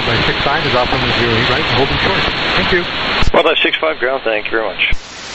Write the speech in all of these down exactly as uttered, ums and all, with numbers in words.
Wildlife six five is off runway zero eight right, holding short. Thank you. Wildlife six five ground, thank you very much.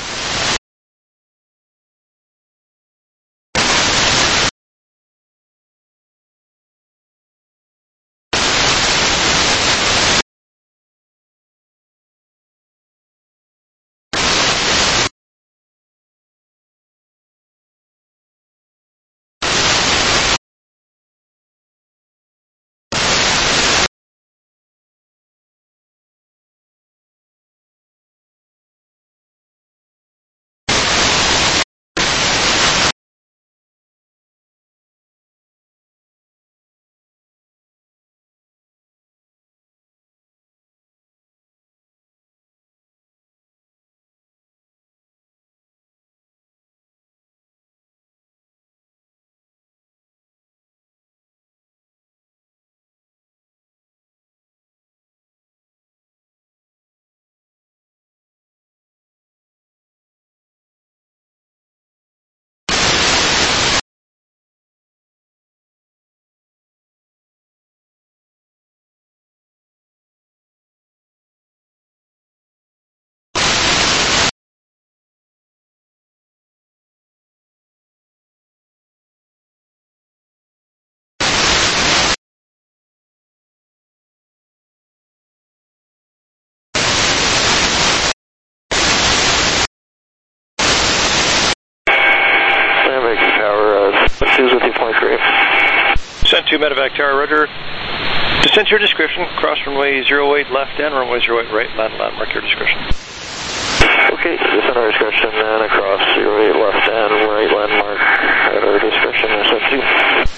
Send two medevac tower, roger. Descend to your description, cross runway zero eight left and runway zero eight right, land landmark your description. Okay, descend our description and across zero eight left and right landmark at our description, send two.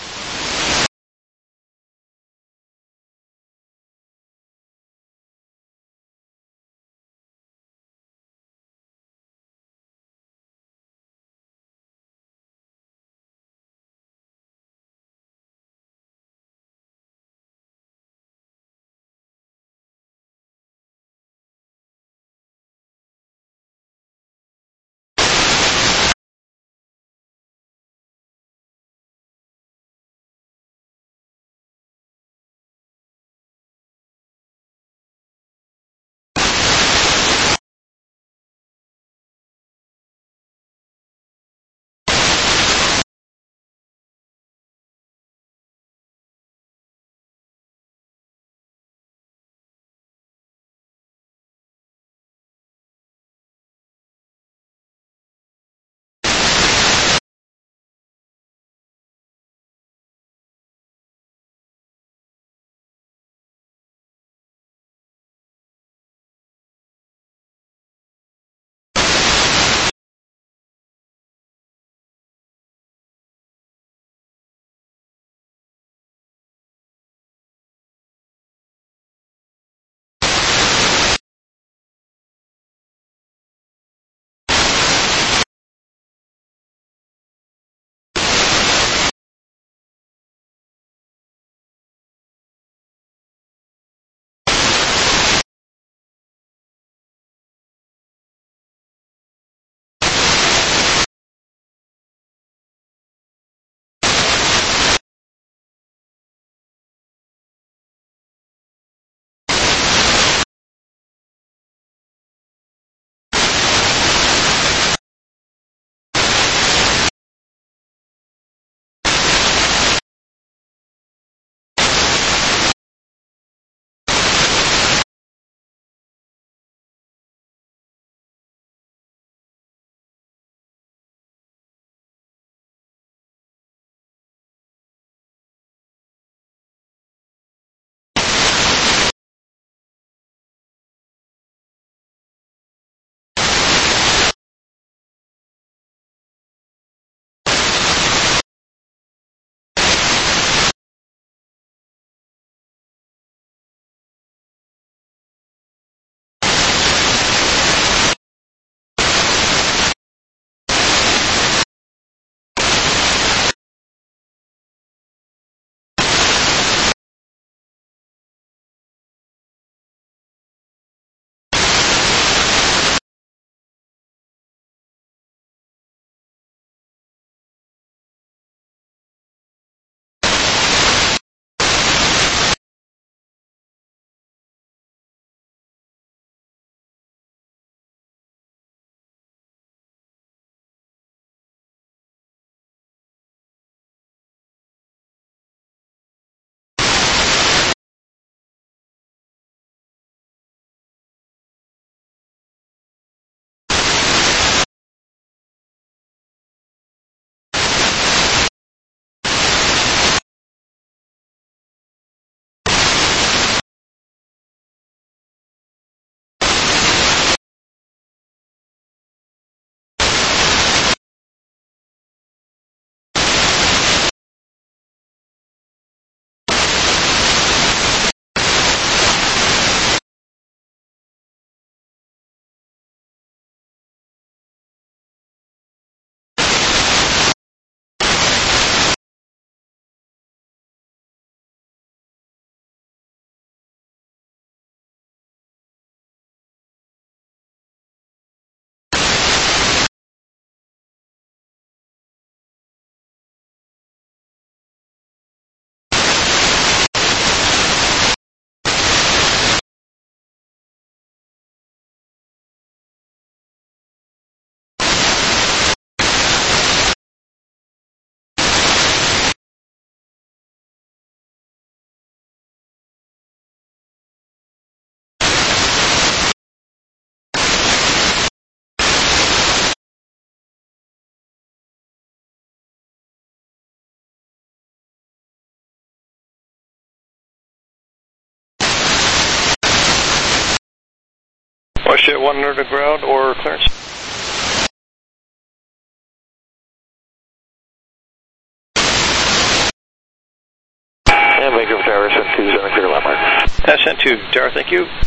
WestJet one under the ground or clearance. And Vancouver Tower, S N two is on a clear landmark. S N two, Tower, thank you.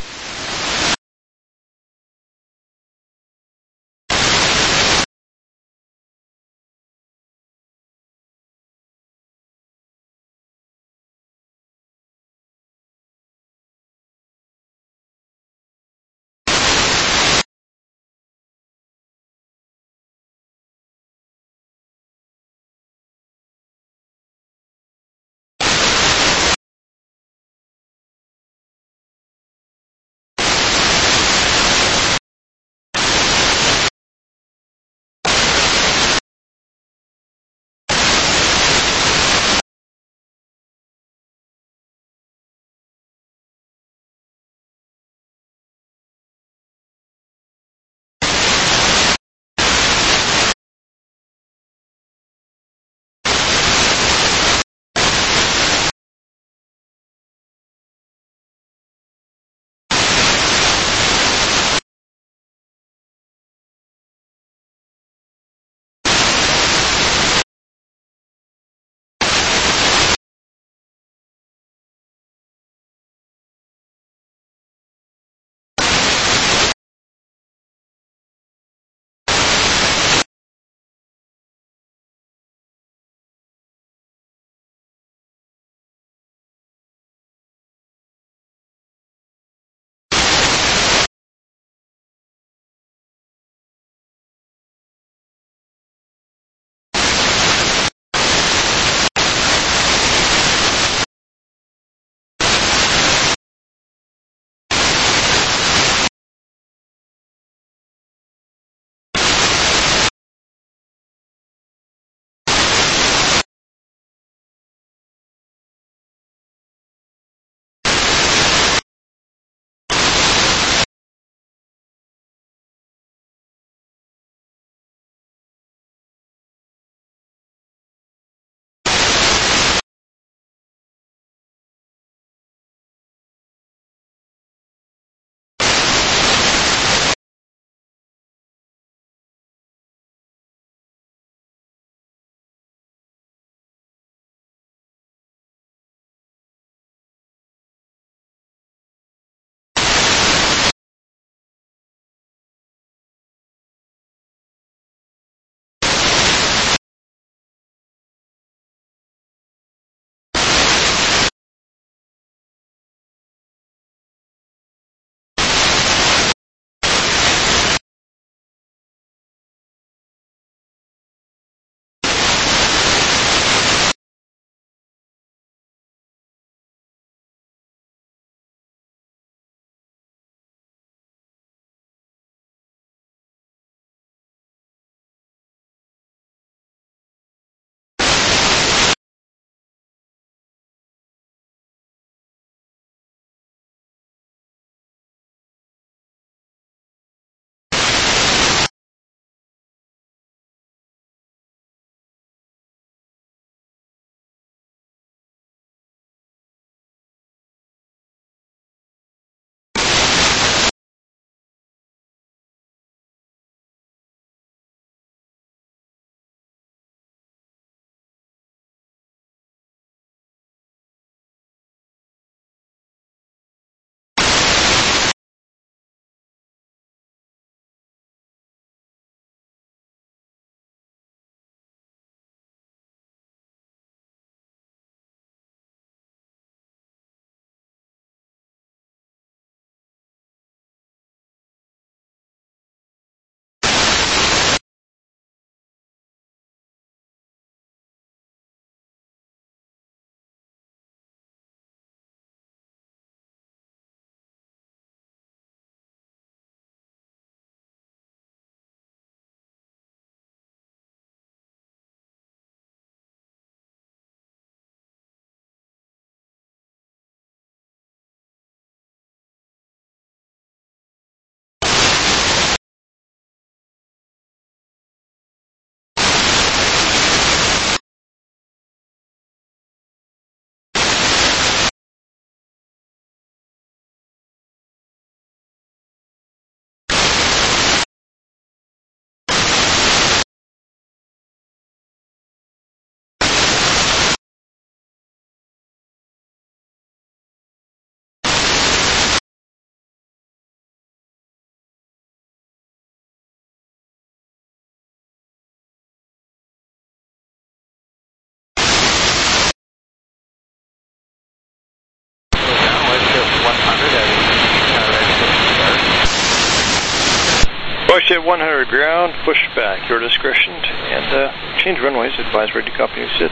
Pushjet one hundred ground, push back, your discretion, and uh, change runways, advise ready to copy, sit.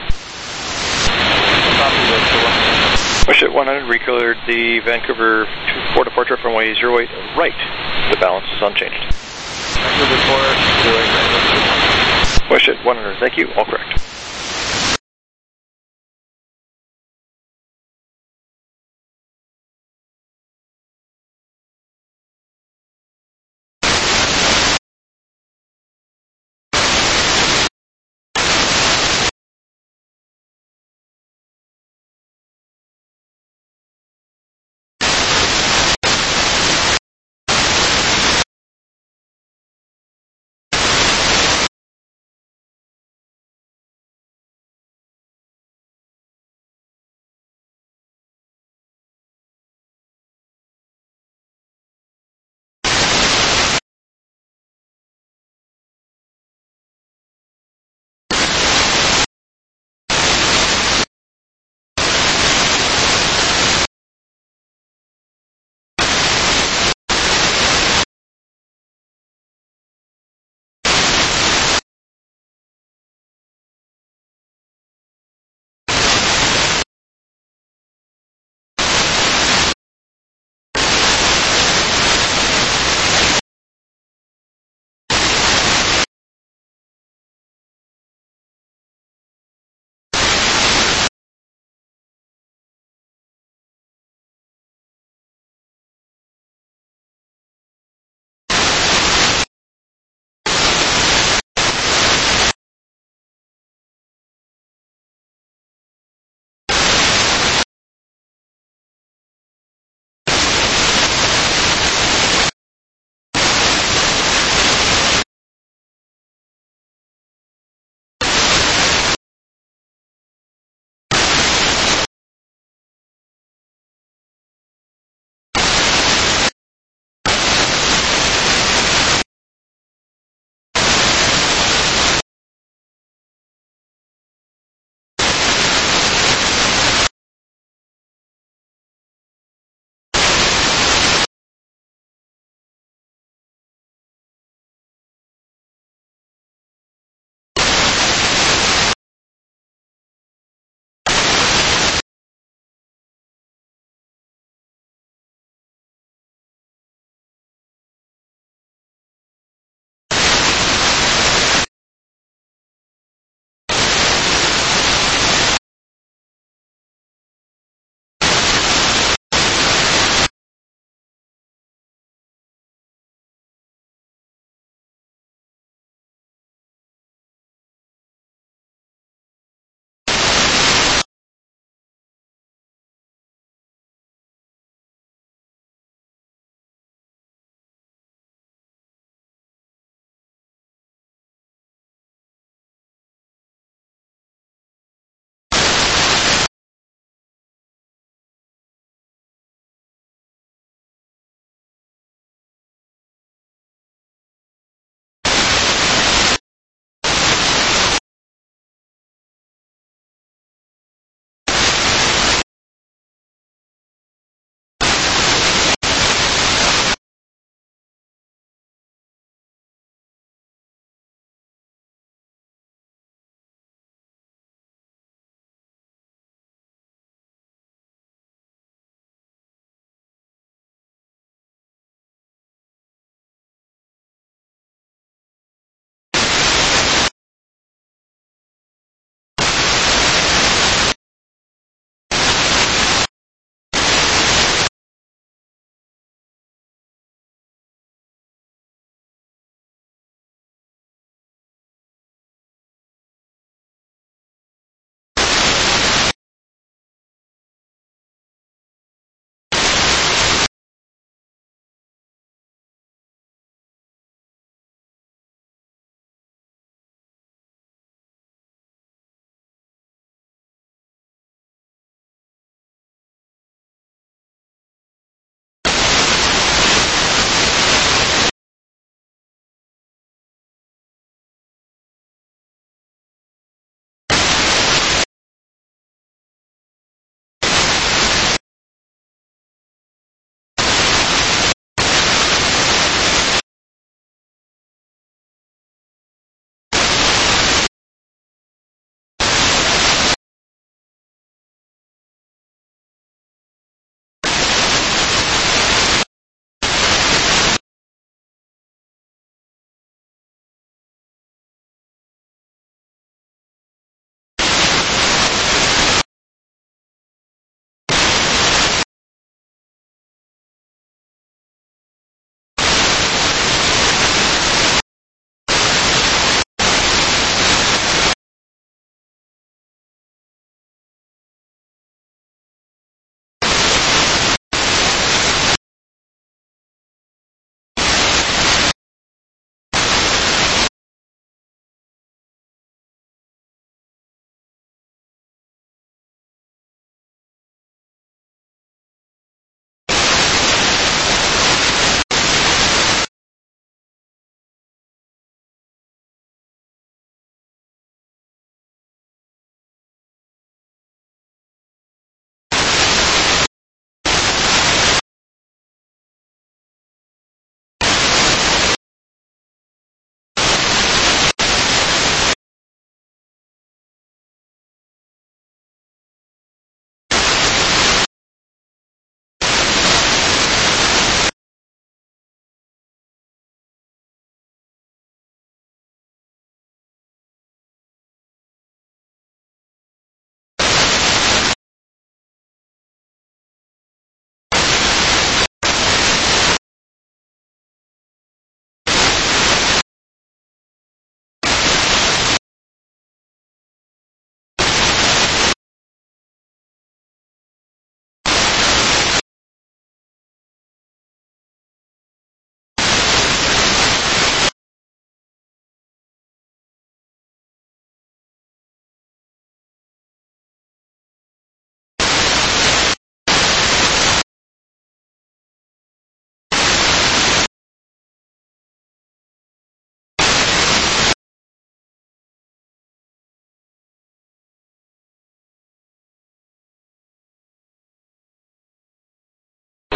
Pushjet one hundred recleared the Vancouver two four departure from runway zero eight right. The balance is unchanged. Pushjet one hundred, thank you, all correct.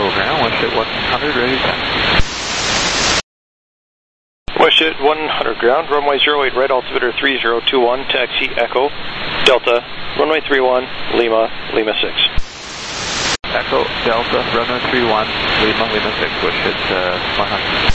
level ground, wish at one hundred, ready to taxi. Wish at one hundred ground, runway zero eight right, altimeter three zero two one, taxi Echo, Delta, runway three one, Lima, Lima six. Echo, Delta, runway three one, Lima, Lima six, wish at uh, one hundred.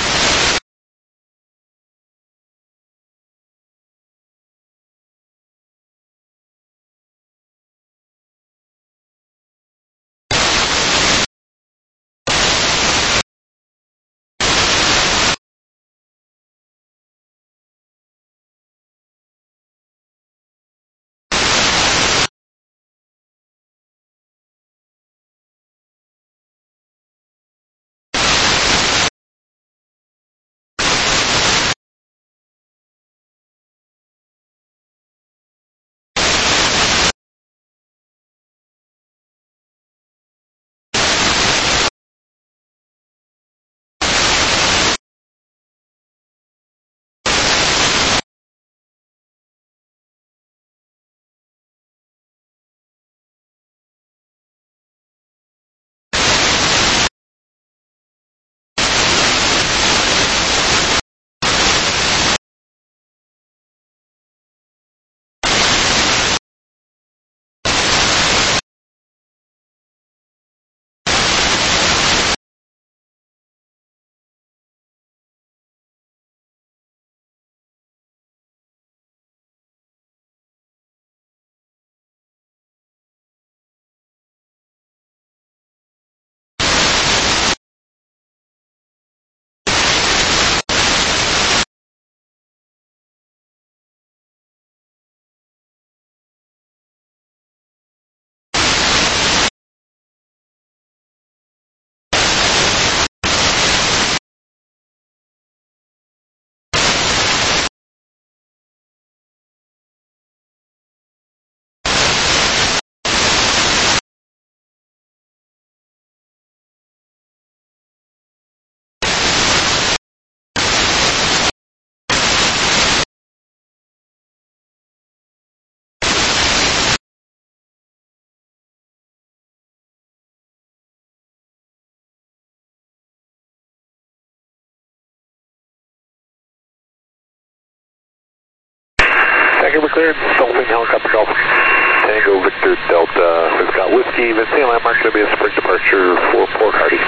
Tango cleared, Dolphin Helicopter Golf. Tango Victor Delta, we've got Whiskey, Vincent landmark, going to be a spring departure for Port Hardy.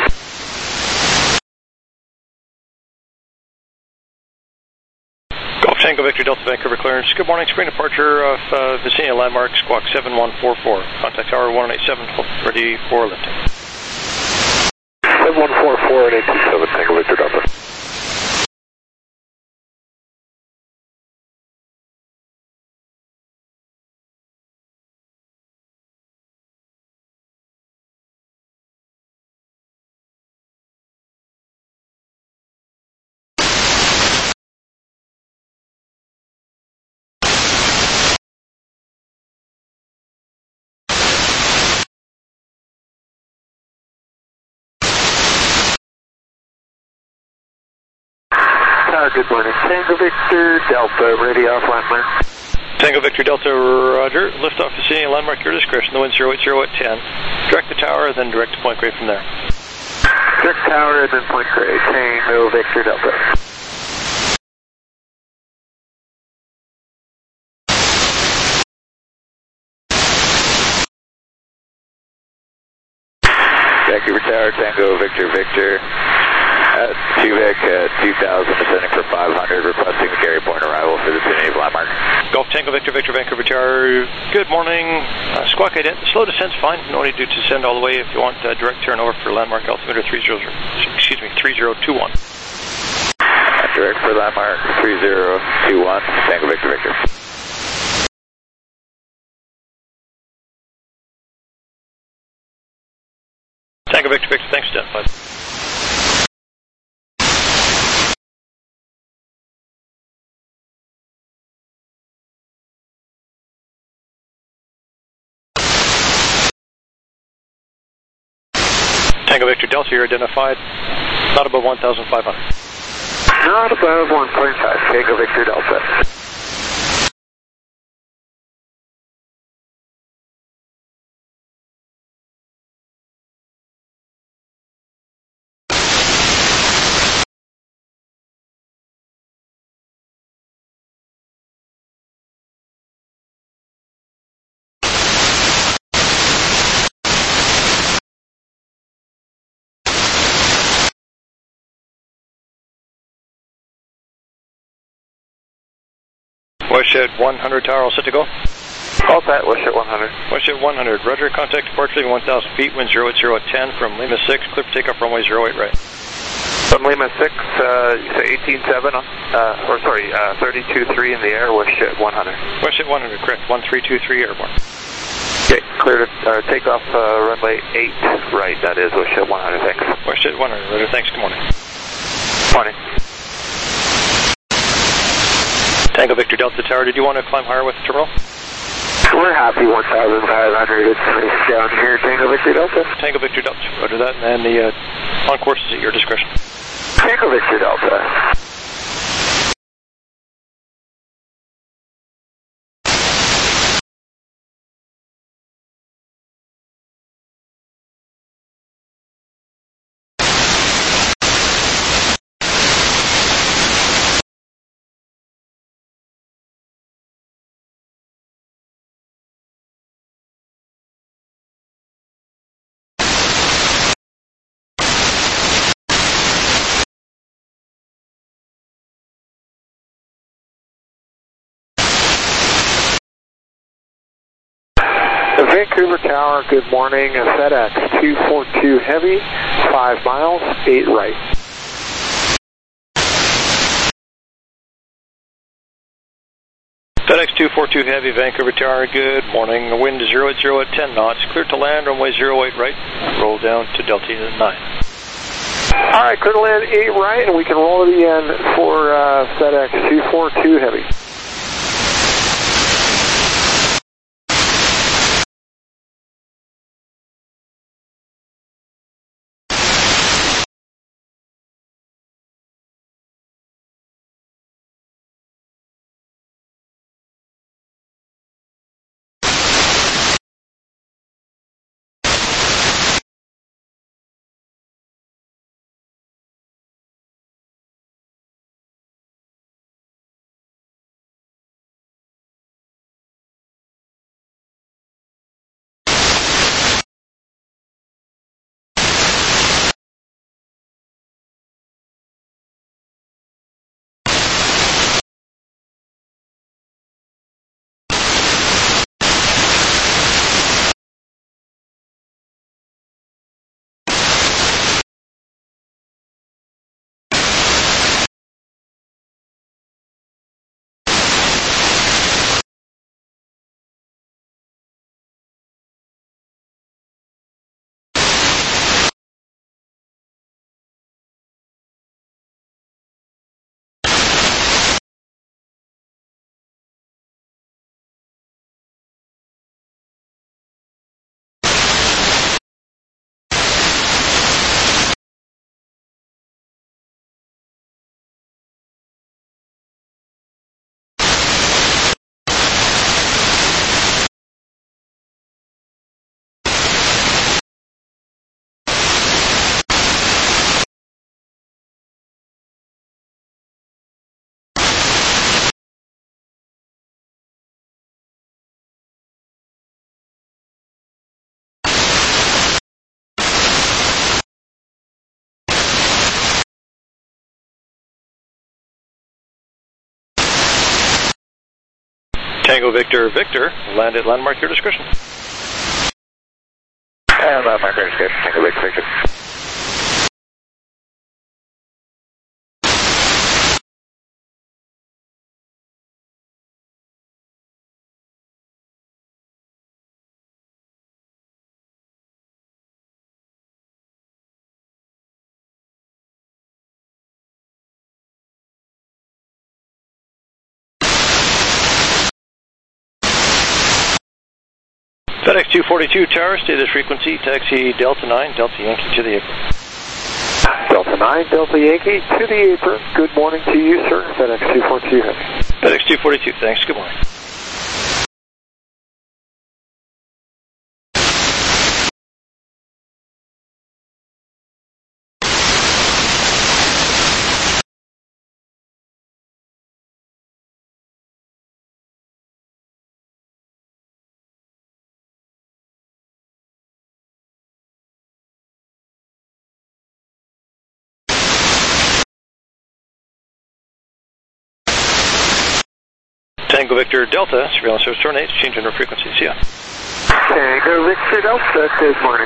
Golf Tango Victor Delta Vancouver clearance. Good morning, spring departure of uh, Vicinity landmark, squawk seven one four four. Contact tower one eight seven, ready for lifting. seven one four four and eight two seven, Tango Victor Delta. Good morning, Tango Victor Delta, ready off landmark. Tango Victor Delta, roger. Lift off Vicinity landmark, your discretion. The wind zero eight zero at ten. Direct the tower, then direct to Point Grey from there. Direct tower and then Point Grey. Tango Victor Delta. Vancouver Tower, Tango Victor Victor. Uh, two Vic, uh, two thousand, descending for five hundred, requesting the Gary Point arrival for the vicinity of landmark. Golf Tango Victor Victor Vancouver Tower, good morning. Uh, squawk ident, slow descent's fine, no need to descend all the way if you want uh, direct turn over for landmark altimeter three zero, excuse me, three zero two one. Direct for landmark three zero two one, Tango Victor Victor. Tango Victor Victor, thanks, identified. Tango Victor Delta, you're identified. Not above one thousand five hundred. Not above one point five, Tango Victor Delta. Westshed one hundred tower, all set to go. All set, Westshed one hundred. Westshed one hundred, roger, contact departure leaving one thousand feet, wind zero eight zero at ten from Lima six, clear for takeoff runway zero eight right. From Lima six, uh, you say eighteen seven, uh, or sorry, uh, thirty-two three in the air, Westshed one hundred. Westshed one hundred, correct, one three two three airborne. Okay, clear to uh, take off uh, runway eight right, that is Westshed one hundred, thanks. Westshed one hundred, roger, thanks, good morning. Morning. Tango Victor Delta Tower, did you want to climb higher with the terminal? We're happy one thousand five hundred. It's nice down here, Tango Victor Delta. Tango Victor Delta, roger that, and the uh, on course is at your discretion. Tango Victor Delta. Vancouver Tower, good morning. FedEx two four two Heavy, five miles, eight right. FedEx two four two Heavy, Vancouver Tower, good morning. Wind zero eight zero at ten knots, clear to land, runway zero eight right. Roll down to Delta nine. All right, clear to land eight right, and we can roll it again for uh, FedEx two four two Heavy. Tango Victor Victor, land at landmark, your discretion. And landmark, your discretion, Tango Victor Victor. FedEx two forty-two Tower, status frequency, taxi Delta nine, Delta Yankee to the apron. Delta nine, Delta Yankee to the apron. Good morning to you, sir. FedEx two forty-two Heavy. FedEx two forty-two, thanks, good morning. Tango Victor Delta, surveillance service terminates, change in our frequency. See ya. Tango Victor Delta, good morning.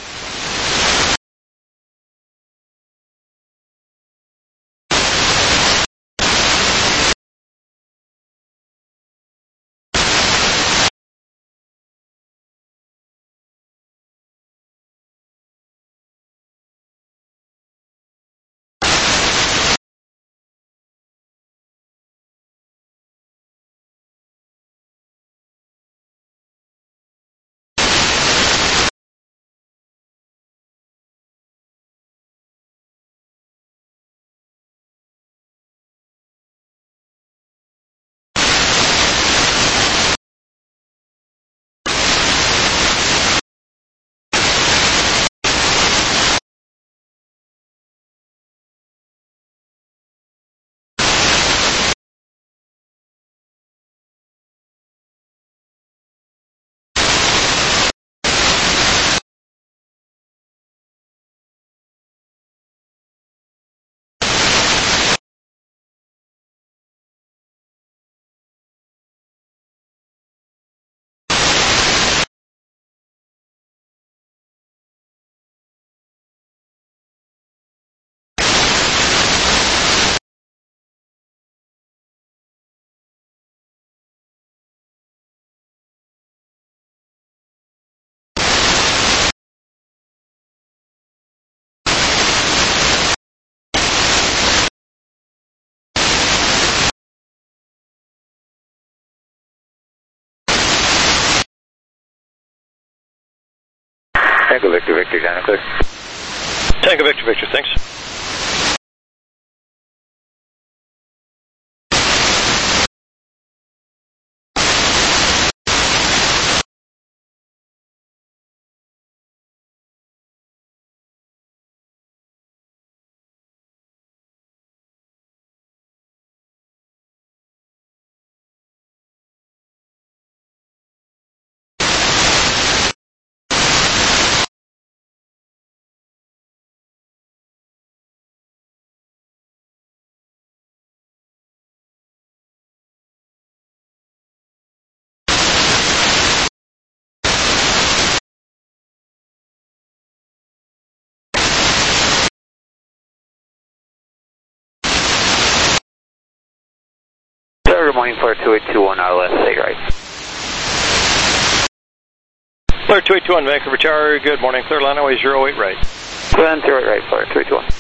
Tango Victor Victor, down and clear. Tango Victor Victor, thanks. Good morning, Flare two eight two one, R L S, stay right. Flare two eight two one, Vancouver Tower, good morning. Clear line away zero eight right. Seven zero eight right, Flare two eight two one.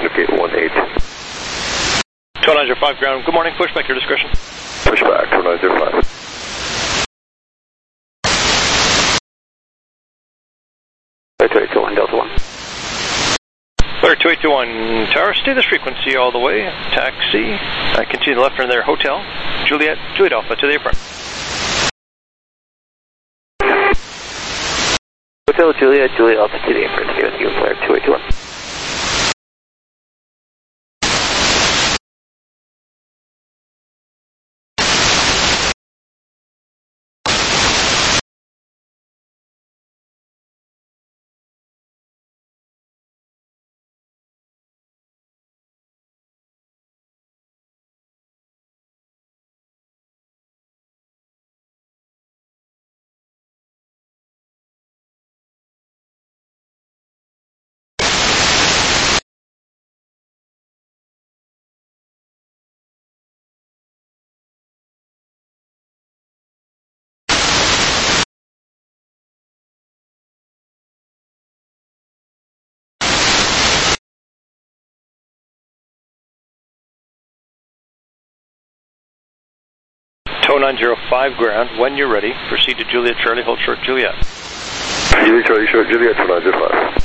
gate one eight. two nine zero five ground, good morning, pushback your discretion. Pushback, two nine zero five. two eight two one, Delta one. Clear two eight two one, tower, stay this frequency all the way, taxi, uh, continue left turn there, hotel, Juliet, Juliet Alpha to the apron. Hotel Juliet, Juliet Alpha to the apron, stay with you, Clear two eight two one. two nine zero five ground, when you're ready, proceed to Juliet Charlie, hold short Juliet. Juliet Charlie, short Juliet, two nine zero five.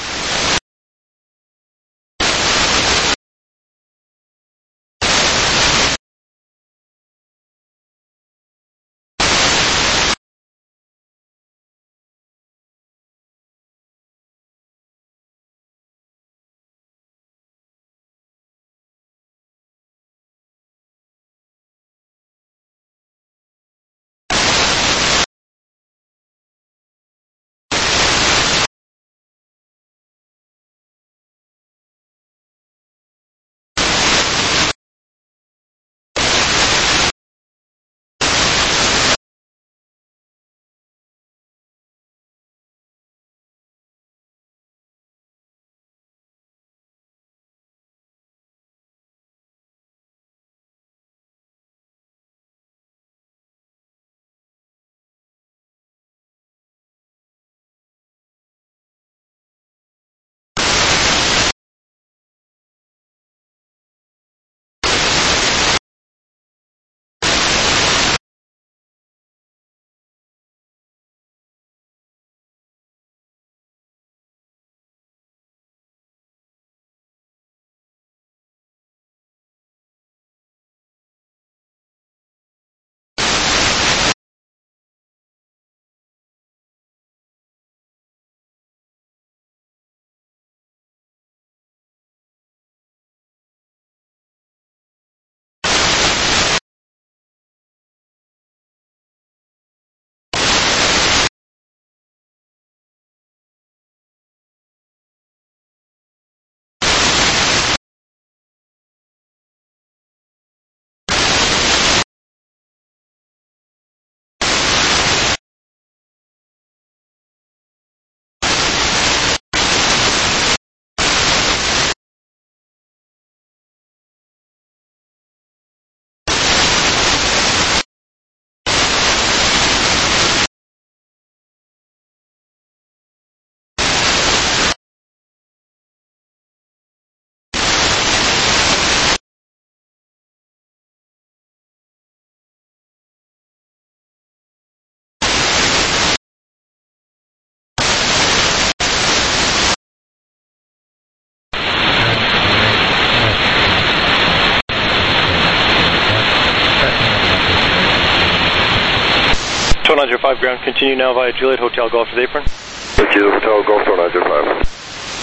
two nine zero five ground, continue now via Juliet Hotel Golf to the apron. Juliet Hotel Golf, two nine zero five.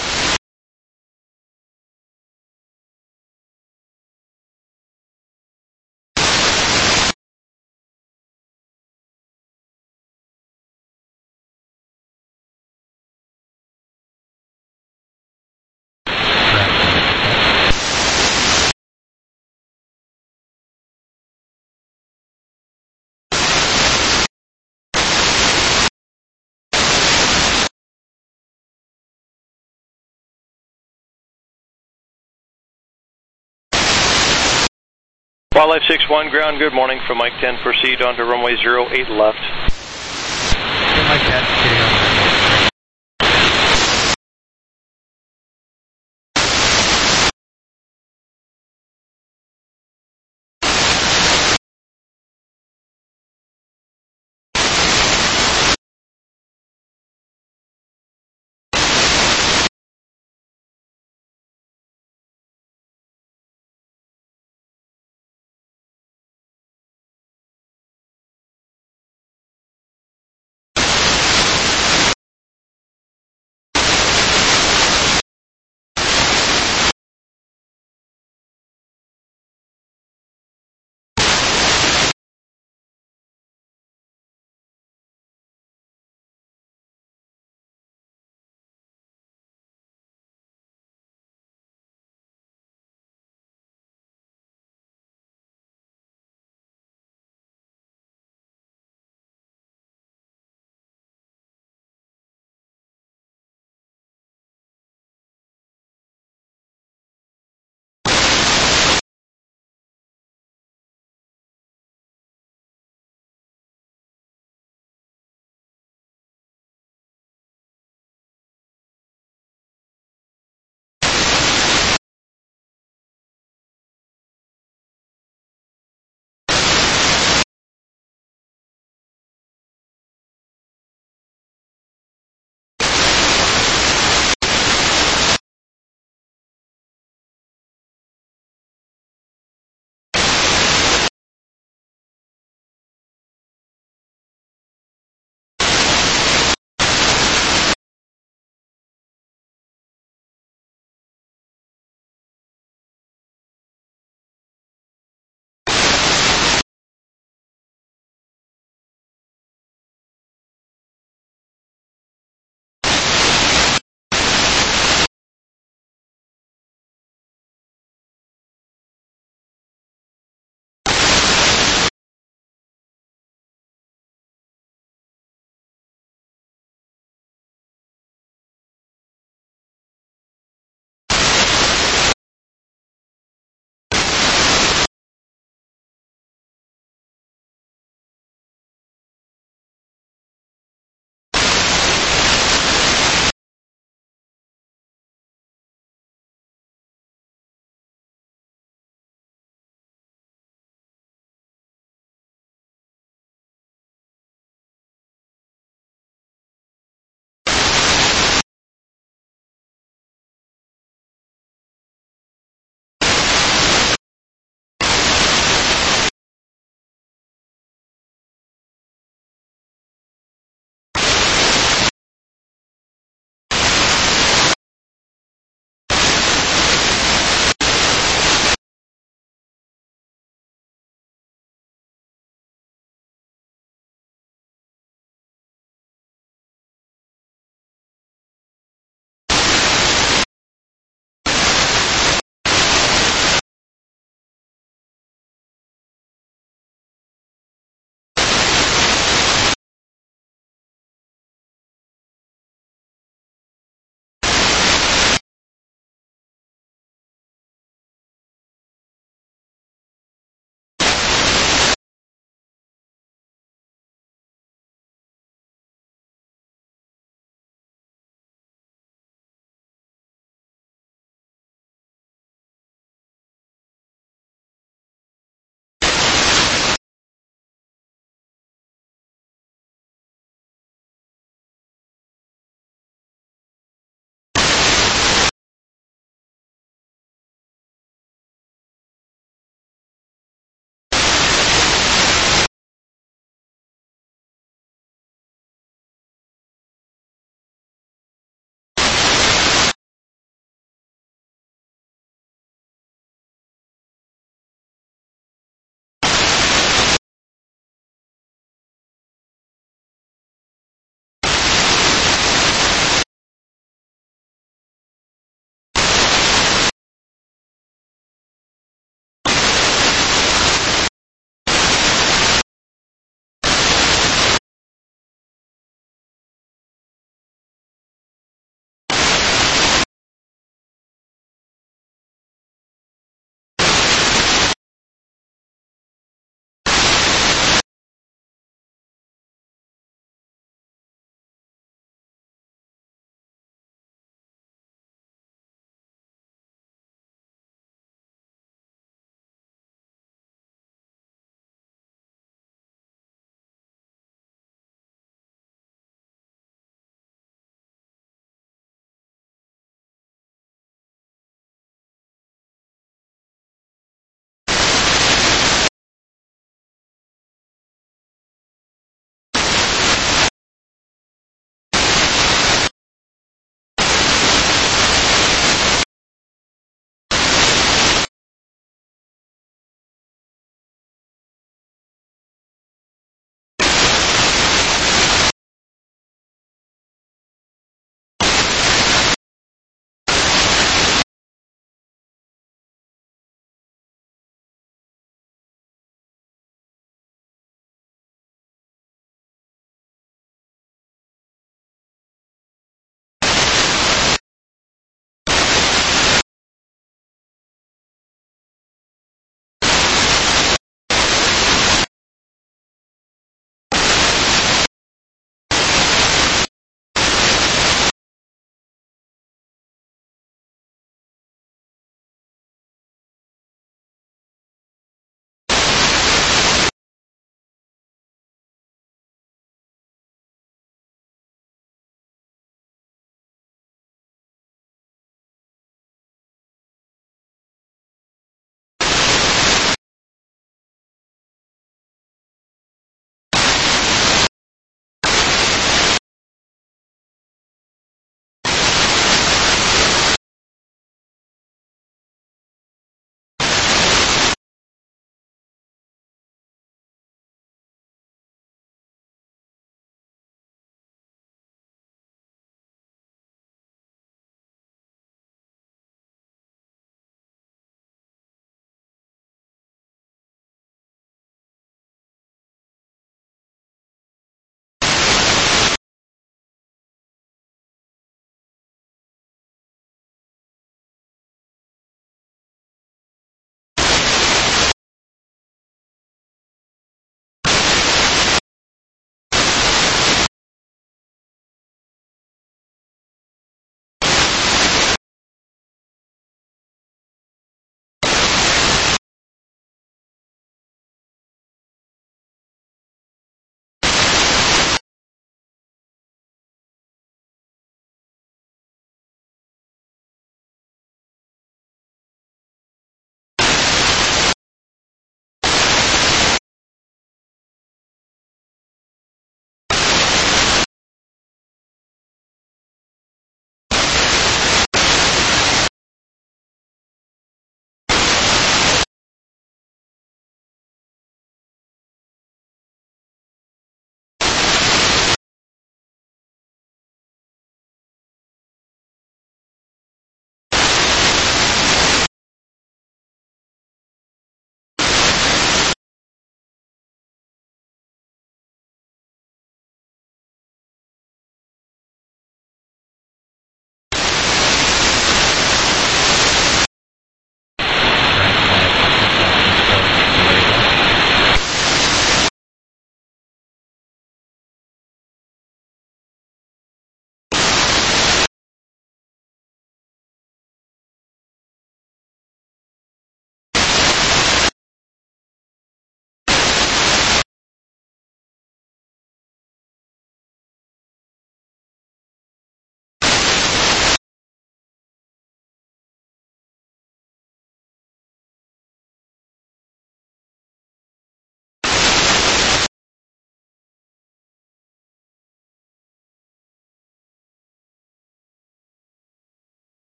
Wildlife six one ground, good morning from Mike ten, proceed onto runway zero eight left. Mike ten, getting on.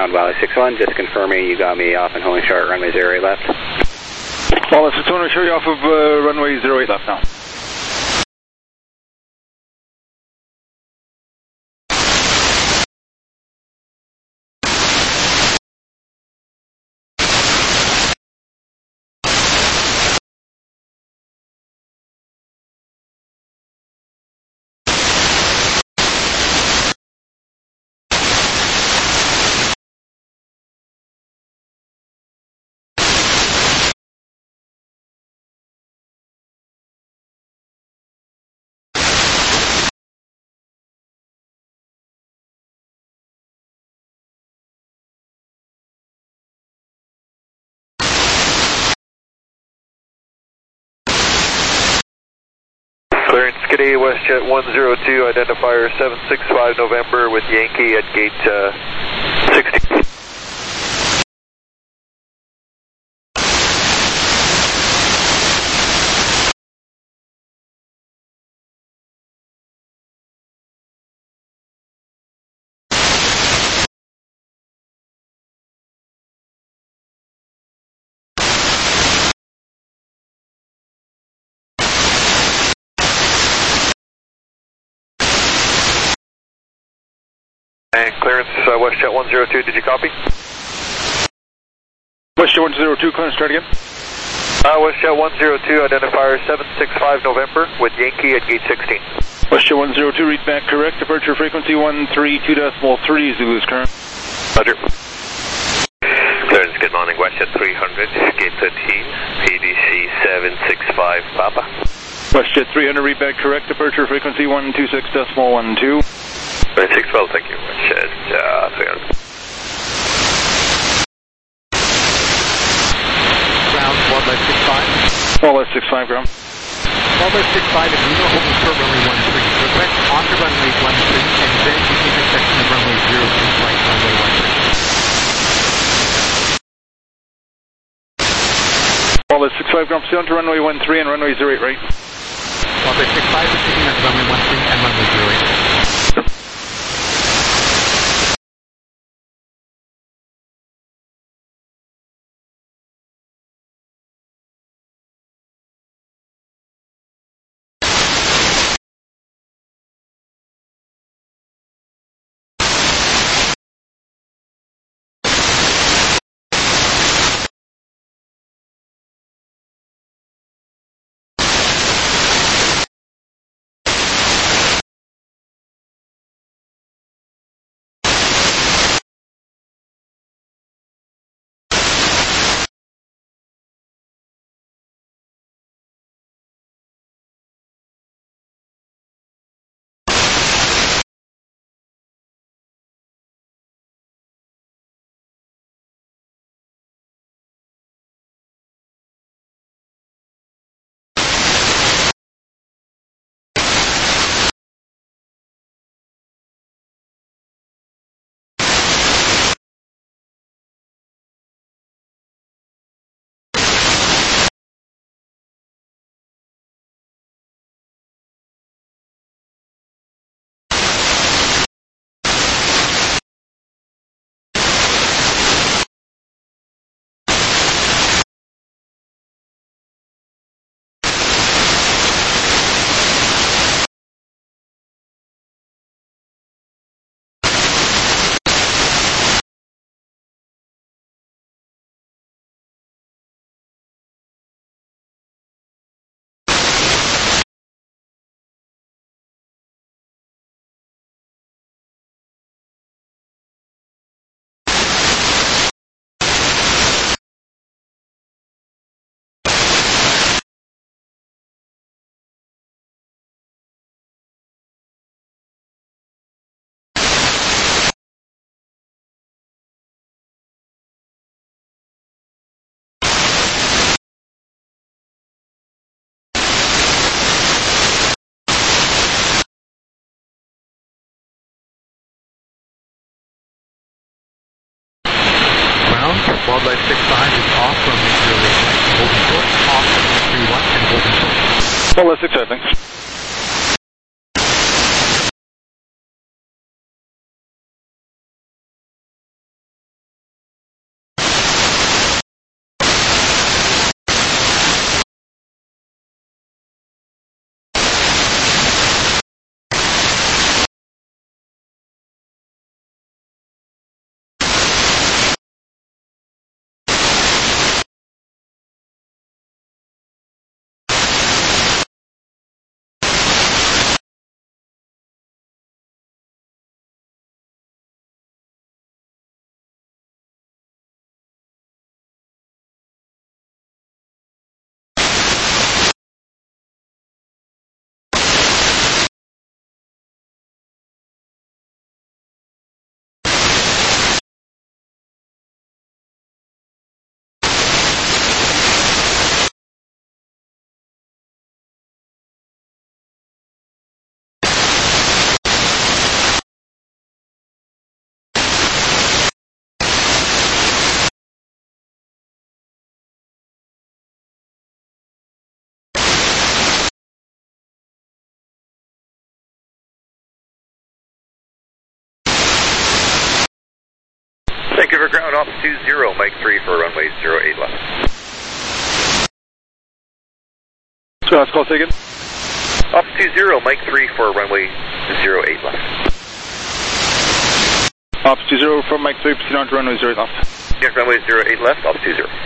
ground, Wildlife six one, just confirming you got me off and holding short, runway zero eight left. Wildlife six one, I show you off of uh, runway zero eight left now. Clearance, Skiddy, WestJet one zero two, identifier seven six five November with Yankee at gate uh, sixty. And clearance, uh, WestJet one zero two, did you copy? WestJet one zero two, clearance, try it again. Uh, WestJet one zero two, identifier seven six five November with Yankee at gate sixteen. WestJet one zero two, read back correct, departure frequency one three two decimal three, Zulu's current. Roger. Clearance, good morning, WestJet three hundred, gate thirteen, P D C seven six five Papa. WestJet three hundred, read back correct, departure frequency one two six decimal one two. six twelve, thank you, WestJet uh, three hundred. Ground, Wildlife six five. Wildlife six five, ground. Wildlife six five, if you know holding short runway one three, request onto runway one three and then the intersection of runway zero two flight runway one three. Wildlife six five, ground, proceed on to runway one three and runway zero eight right. Wildlife six five, proceeding on to runway one three and runway zero eight. Wildlife six five is off runway zero eight right, holding short, off runway three one and holding short. Wildlife six five, thanks. Vancouver ground, off two zero, Mike three for runway zero eight left. So let's call again. Off two zero, Mike three for runway zero eight left. Off two zero from Mike three, proceed on to runway zero eight left. Yeah, runway zero eight left, off two zero.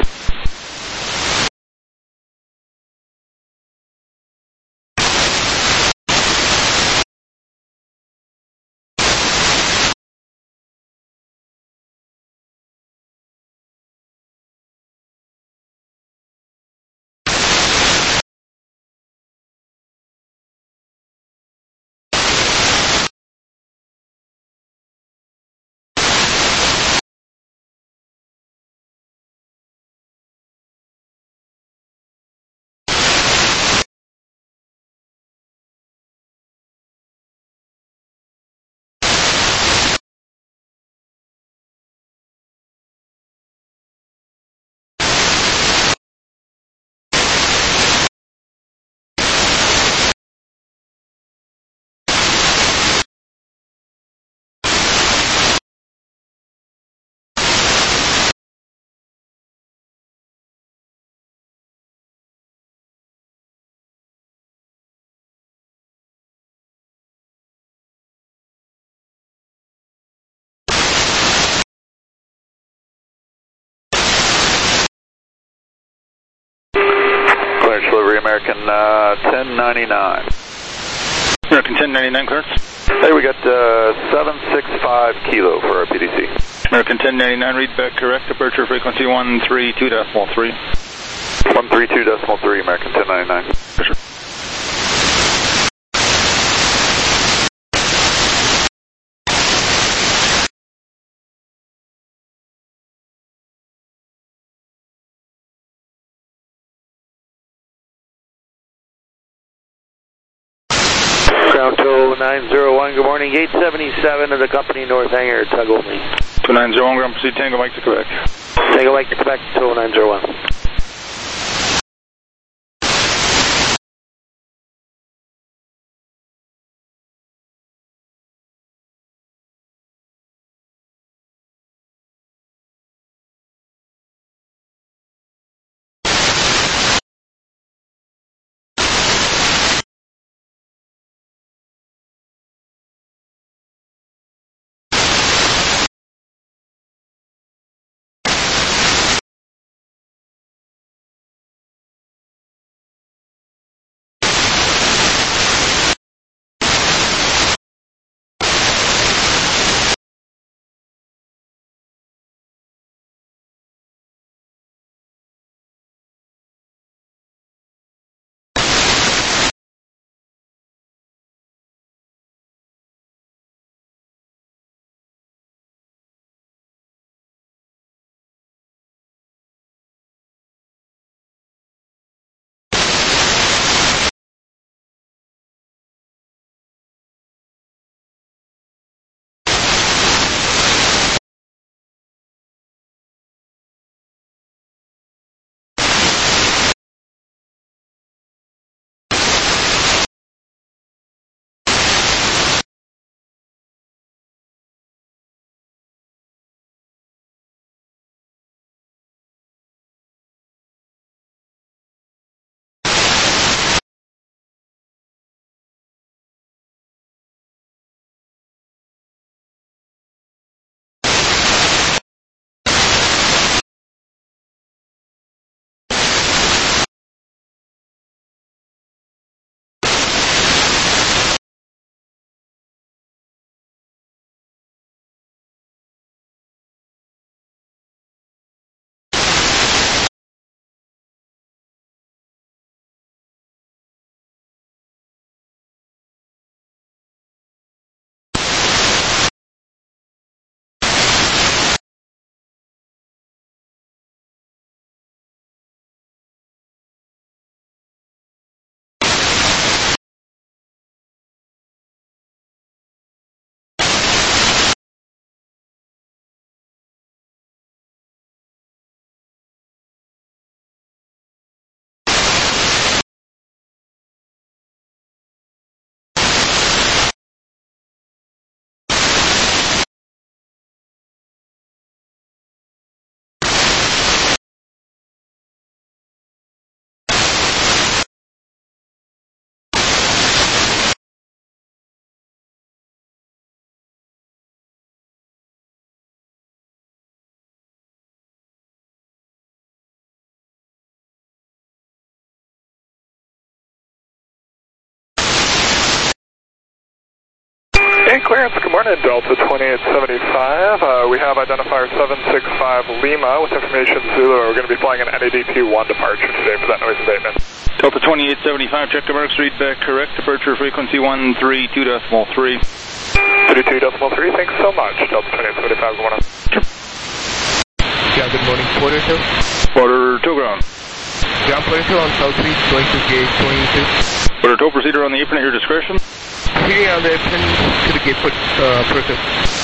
Delivery American uh, ten ninety-nine. American ten ninety-nine, clearance. Hey, we got uh, seven six five kilo for our P D C. American ten ninety-nine, read back correct. Departure frequency one three two decimal three. one three two decimal three, American ten ninety-nine. Sure. Ground two nine zero one, good morning. Gate seventy-seven of the company North Hangar, tug only. two nine zero one, ground proceed Tango Mike to Quebec. Tango Mike to Quebec, two nine zero one. Okay, clearance. Good morning, Delta twenty-eight seventy-five. Uh, we have identifier seven six five Lima with information Zulu. We're going to be flying an N A D P one departure today for that noise abatement. Delta twenty-eight seventy-five, check the marks, read back correct. Departure frequency one three two decimal three. thirty-two decimal three, thanks so much. Delta twenty-eight seventy-five, good morning. Yeah, good morning. Porter two. Porter two ground. Ground Porter two on Southreach, going to gate twenty-two. Porter two, proceeder on the apron at your discretion. Proceeding on the apron to the gate for uh, Perkins.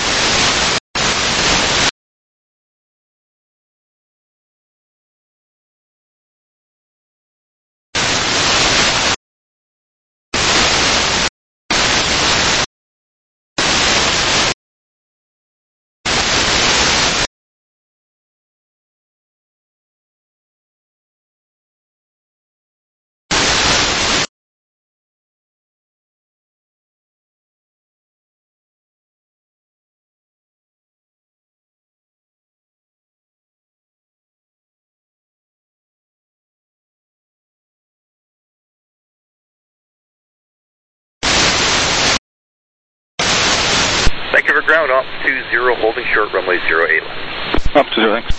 Thank you for ground, off two zero, holding short, runway zero eight left. Up to zero, thanks.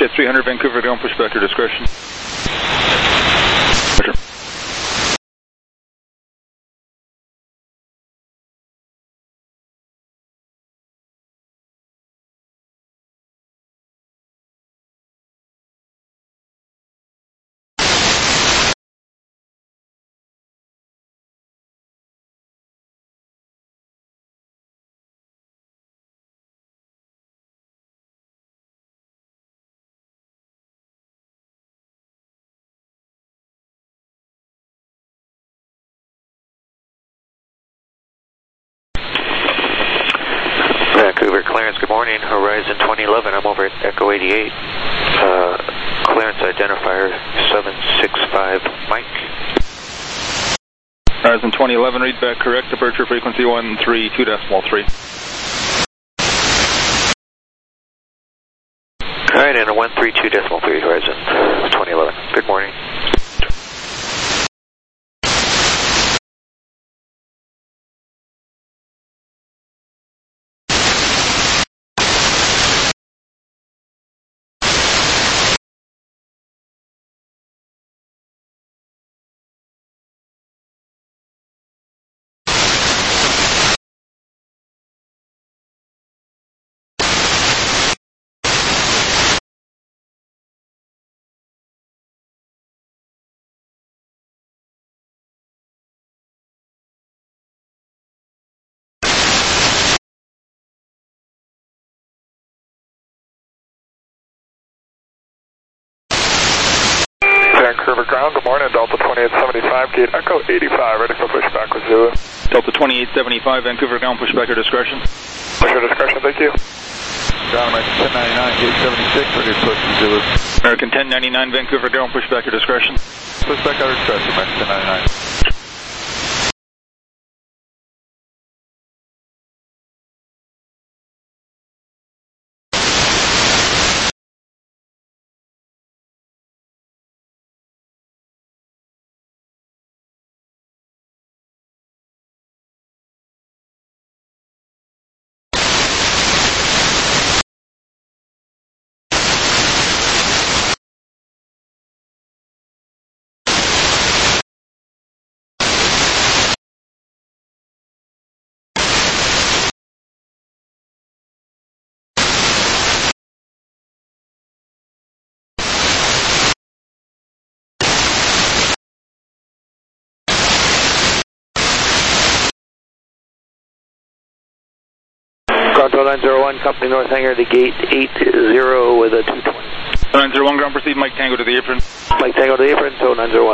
Jet three hundred, Vancouver ground, push back your discretion. Roger. Vancouver clearance, good morning. Horizon twenty eleven, I'm over at Echo eighty-eight. Uh, clearance identifier seven six five, Mike. Horizon twenty eleven, read back correct. Departure frequency one three two decimal three. Alright, and a one three two decimal three, Horizon twenty eleven. Good morning. Vancouver ground, good morning, Delta twenty-eight seventy-five, gate Echo eighty-five, ready for pushback with Zulu. Delta twenty-eight seventy-five, Vancouver ground, push back your discretion. Push your discretion, thank you. Ground American ten ninety-nine, gate seventy-six, ready to push with Zulu. American ten ninety-nine, Vancouver ground, push back your discretion. Push back our discretion, American ten ninety-nine. Control nine zero one, company North Hangar to gate eight zero with a two twenty. nine zero one, ground proceed, Mike Tango to the apron. Mike Tango to the apron, so nine zero one.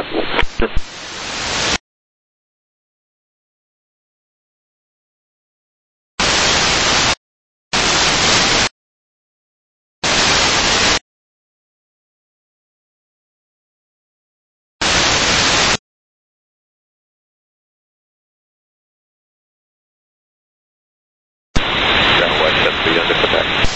Under protect.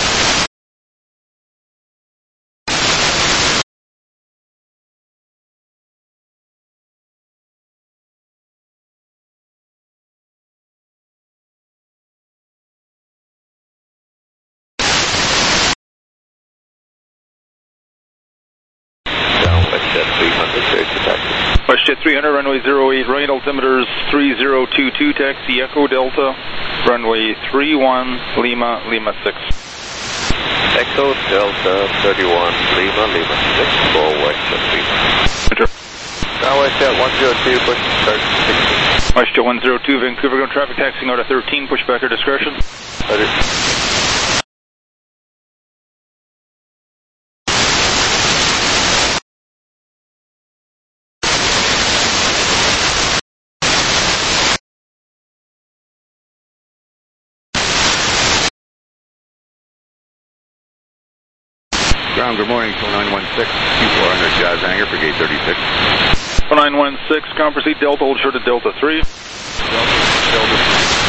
Down WestJet three hundred, very protected. WestJet three hundred, runway zero eight right, altimeters three zero two two, taxi Echo Delta, runway three one, Lima, Lima six. Echo Delta thirty-one, Lima, Lima six, for WestJet three hundred. Now WestJet one zero two, push start sixteen. WestJet one zero two, Vancouver ground traffic taxiing out of thirteen, push back your discretion. Roger. Ground, good morning, four nine one six, Q four hundred, Jazz Hangar for gate thirty-six. four nine one six, ground proceed Delta, hold short at Delta three. Delta, Delta.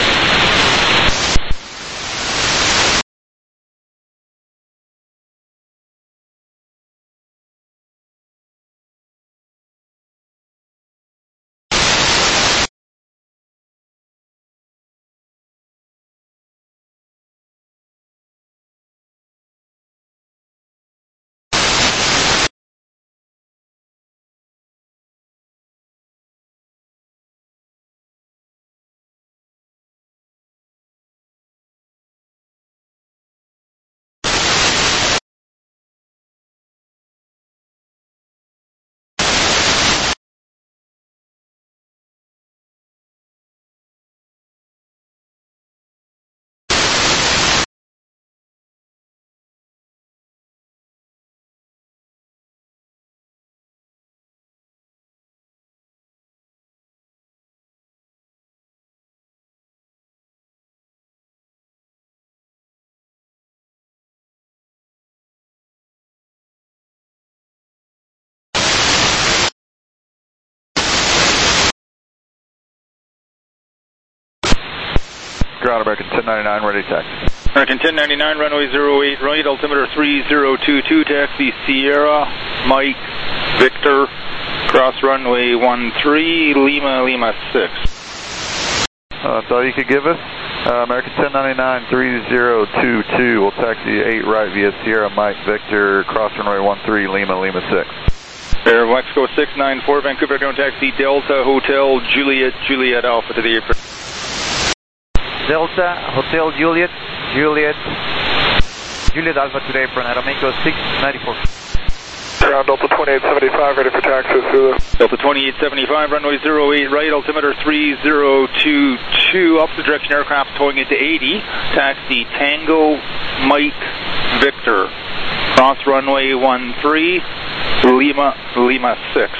Ground, American ten ninety-nine, ready to taxi. American ten ninety-nine, runway zero eight right, altimeter three zero two two, taxi Sierra, Mike, Victor, cross runway one three, Lima, Lima six. Uh, that's all you could give us? Uh, American ten ninety-nine, three zero two two, we'll taxi eight right via Sierra, Mike, Victor, cross runway one three, Lima, Lima six. Air Mexico six nine four, Vancouver, don't taxi Delta, Hotel, Juliet, Juliet Alpha to the airport. Delta, Hotel, Juliet, Juliet, Juliet Alpha to the apron, Aeromexico six ninety-four. Ground Delta twenty-eight seventy-five, ready for taxi, Zulu. Delta twenty-eight seventy-five, runway zero eight right, altimeter three zero two two, opposite direction aircraft towing into eighty, taxi Tango, Mike, Victor, cross runway one three, Lima, Lima six.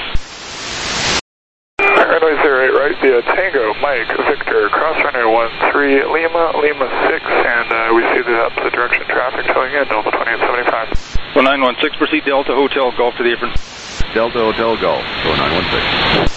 Runway zero eight right via Tango, Mike, Victor, cross runway one three, Lima, Lima six, and uh, we see the opposite direction traffic towing in, Delta twenty-eight seventy-five. So nine one six, proceed Delta Hotel Golf to the apron. Delta Hotel Golf, so nine one six.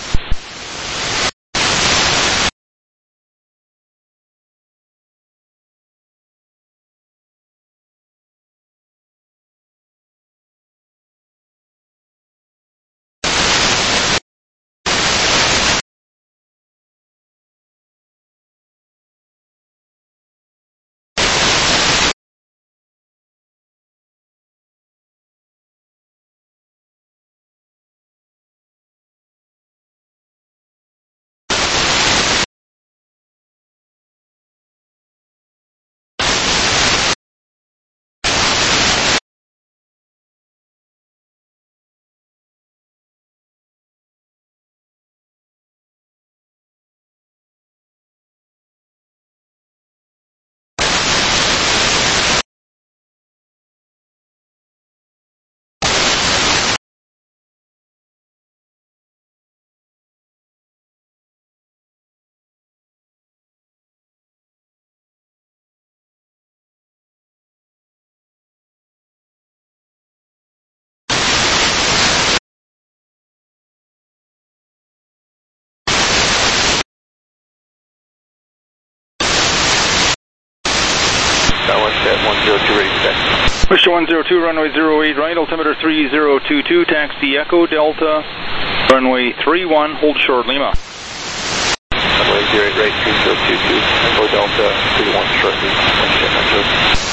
one zero two, ready for taxi. Mister one zero two, runway zero eight right, altimeter three zero two two, taxi Echo Delta, runway three one, hold short, Lima. Runway zero eight right, three zero two two, Echo Delta, three one, short, Lima.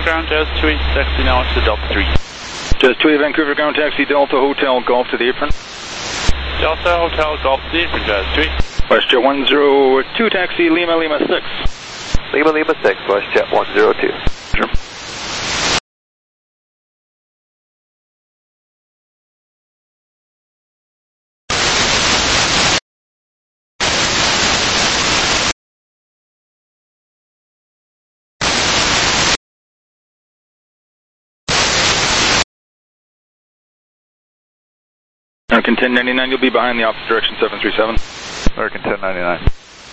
ground, Jazz two eight, taxi now to Delta three. Jazz two eight, Vancouver ground, taxi Delta Hotel Golf to the apron. Delta Hotel Golf to the apron, Jazz two eight. WestJet one zero two, taxi Lima Lima six. Lima Lima six, WestJet one zero two. Sure. American ten ninety-nine, you'll be behind the opposite direction, seven three seven. American ten ninety-nine.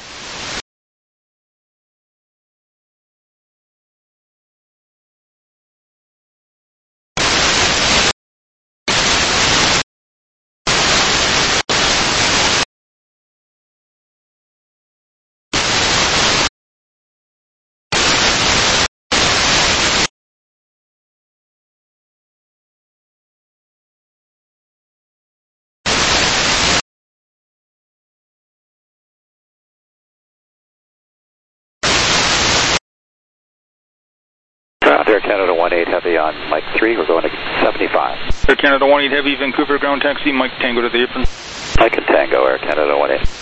Air Canada one eight Heavy on Mike three, we're going to seventy-five. Air Canada one eight Heavy, Vancouver ground taxi, Mike Tango to the apron. Mike and Tango, Air Canada one eight.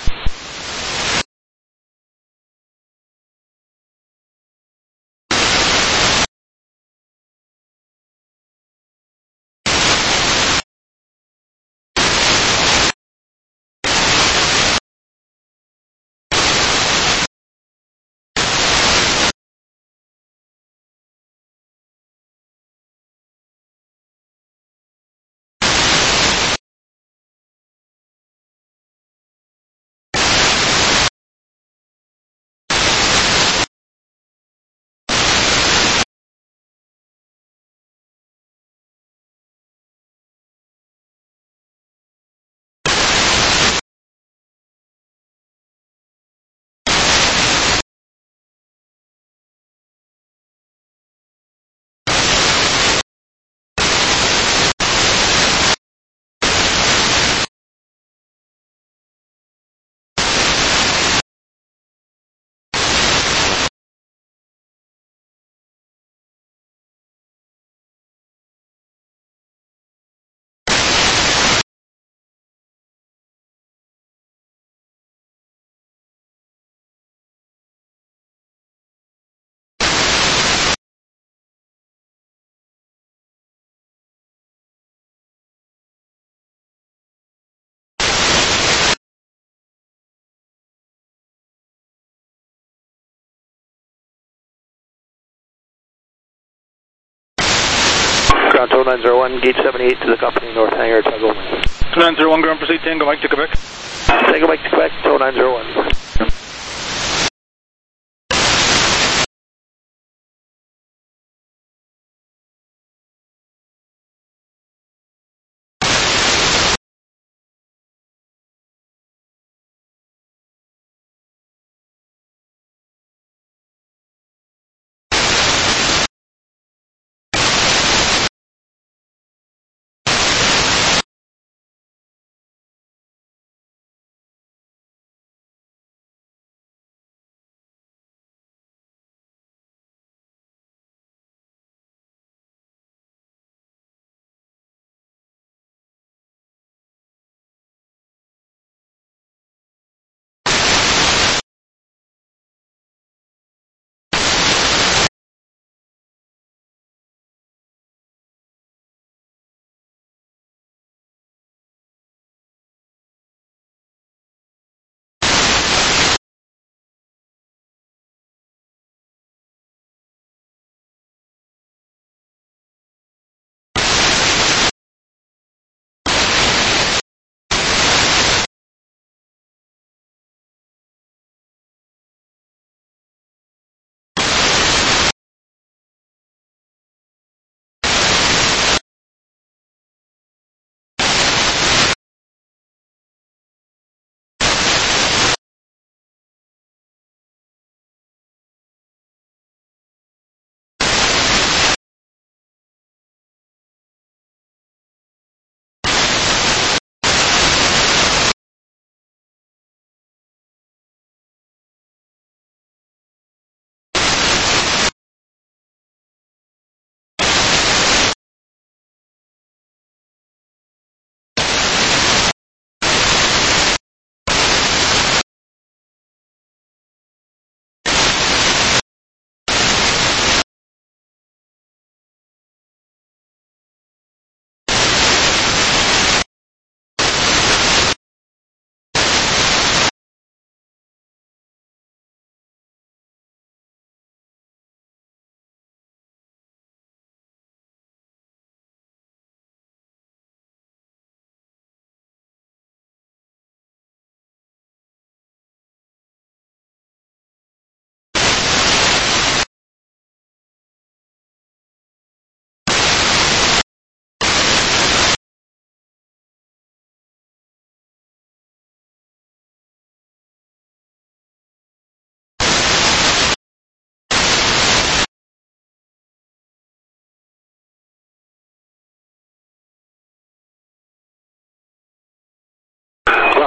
Ground two nine zero one, gate seventy-eight to the company, North Hangar, Tango. two nine zero one, ground proceed, Tango Mike to Quebec. Tango Mike to Quebec, two nine zero one.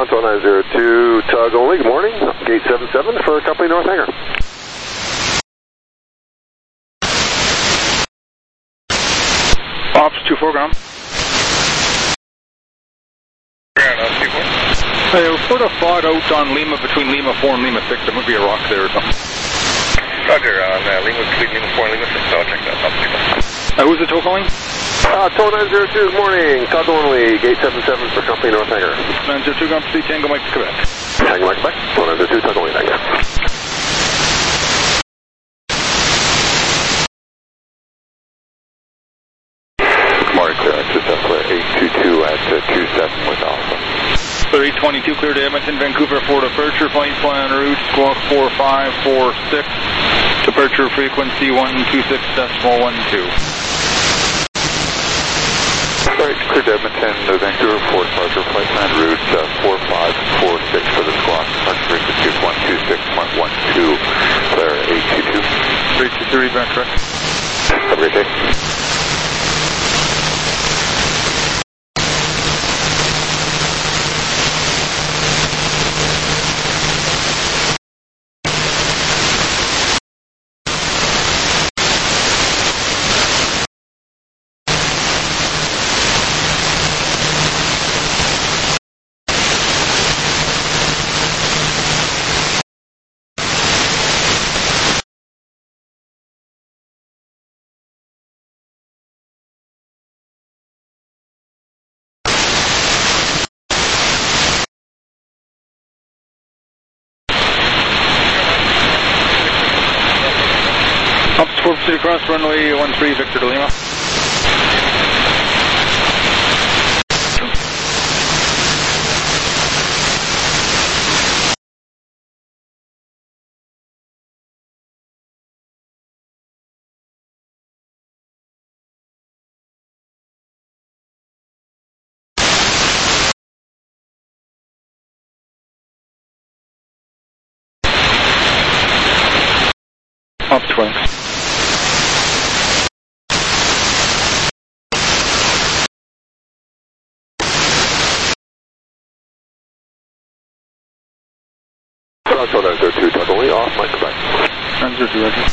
Toronto nine zero two, tug only, good morning. Gate seven seven for company North Hangar. Ops two four, ground. Ground on two four. Hey, report a fog out on Lima between Lima four and Lima six. There might be a rock there or something. Roger, on uh, Lima between Lima four and Lima six. I'll check that out. Uh, who's the tow calling? Uh, tow nine zero two, good morning. Tug only, gate seven seven for company North Hangar. nine zero two, ground proceed, Tango Mike to Quebec. Tango Mike Quebec, tow nine zero two, tug only, thank you. Good morning, clearance. It's up for eight two two at uh, two seven with Alpha. three twenty-two, clear to Edmonton, Vancouver for departure, flight plan route, squawk four five four six, departure frequency one two six decimal one two. Right, clear to Edmonton, uh, Vancouver for departure, flight plan route uh, four five four six for the squawk, departure frequency one two six point one two, clear eight two two. three two three, back correct. Have a great day. City Cross, runway one three, Victor to Lima. Up twin. Toronto nine zero two, tug only, off, Mike Quebec. nine zero two, roger.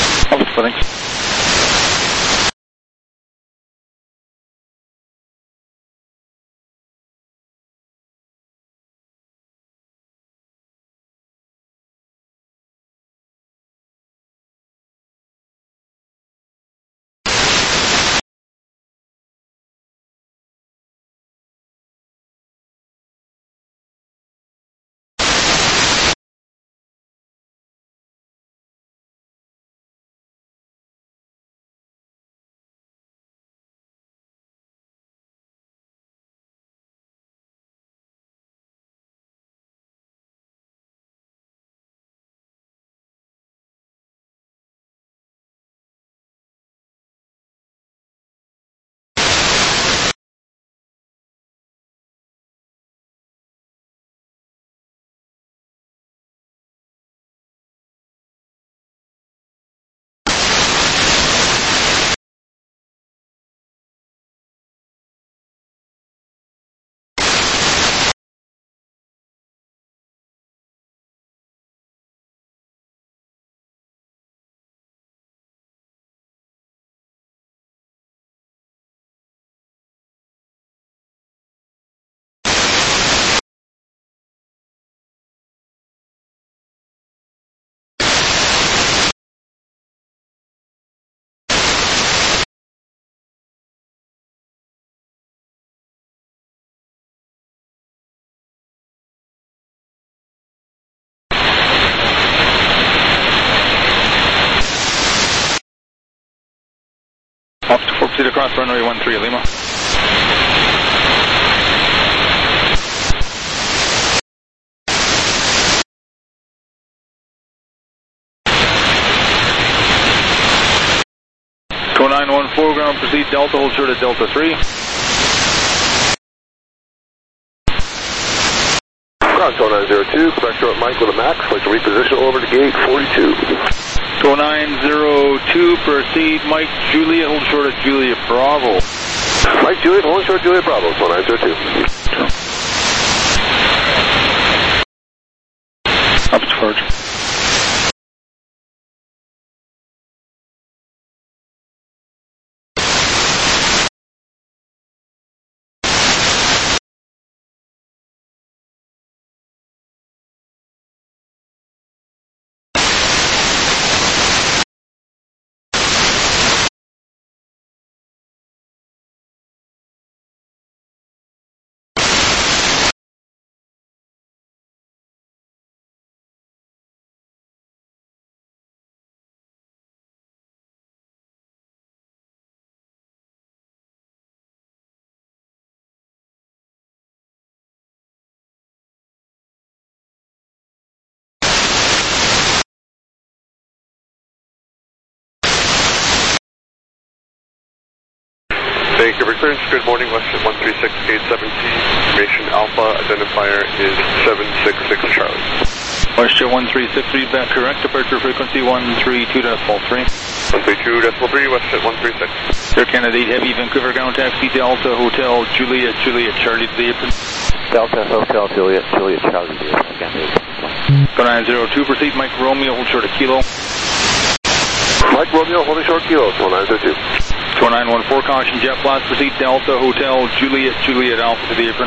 Thanks. proceed across runway one three, Lima. two nine one four, ground proceed Delta, hold short at Delta three. Ground two nine zero two, Quebec short Mike with a max, like to reposition over to gate forty-two. two nine zero two, proceed Mike Juliet, hold short at Juliet Bravo. Mike Juliet, hold short Juliet Bravo, two nine zero two. Up to Virgin. Thank you for clearance. Good morning, Westjet one three six eight seven T. Information Alpha, identifier is seven six six Charlie. Westjet one three six, read back correct, departure frequency one three two decimal three. one three two decimal three, Westjet one three six. Air Canada eight Heavy, Vancouver ground taxi, Delta Hotel, Juliet, Juliet, Charlie to the apron. Delta Hotel, Juliet, Juliet, Charlie to the apron. Again, two nine zero two, proceed Mike Romeo, hold short a kilo. Mike Romeo, holding short kilo, two nine zero two. two nine one four, caution jet blast, proceed Delta Hotel, Juliet, Juliet Alpha to the apron.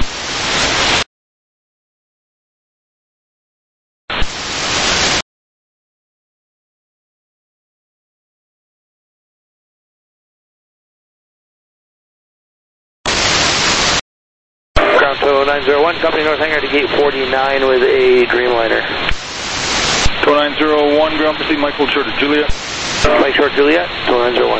Ground two nine zero one, company North Hangar to gate forty-nine with a Dreamliner. two nine zero one, ground proceed Mike hold short to Juliet. Mike short Juliet, two nine zero one.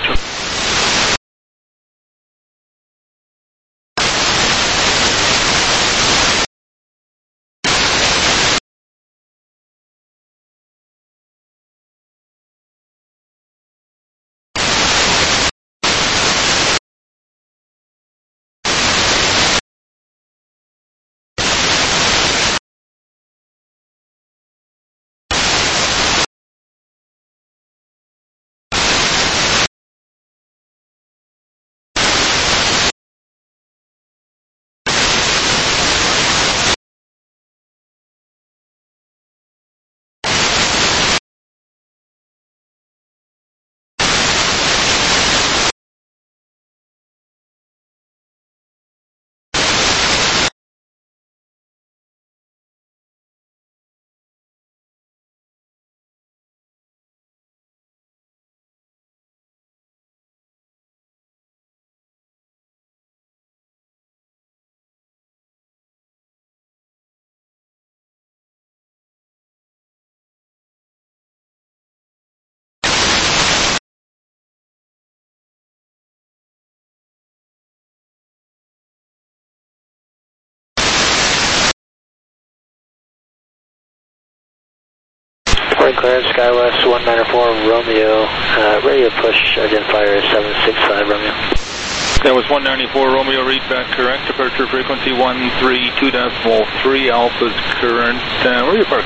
Point clearance, SkyWest one nine four Romeo, uh, radio push identifier is seven six five Romeo. That was one ninety-four Romeo, read back correct, departure frequency one three two decimal three, Alpha's current, uh, where are you parked?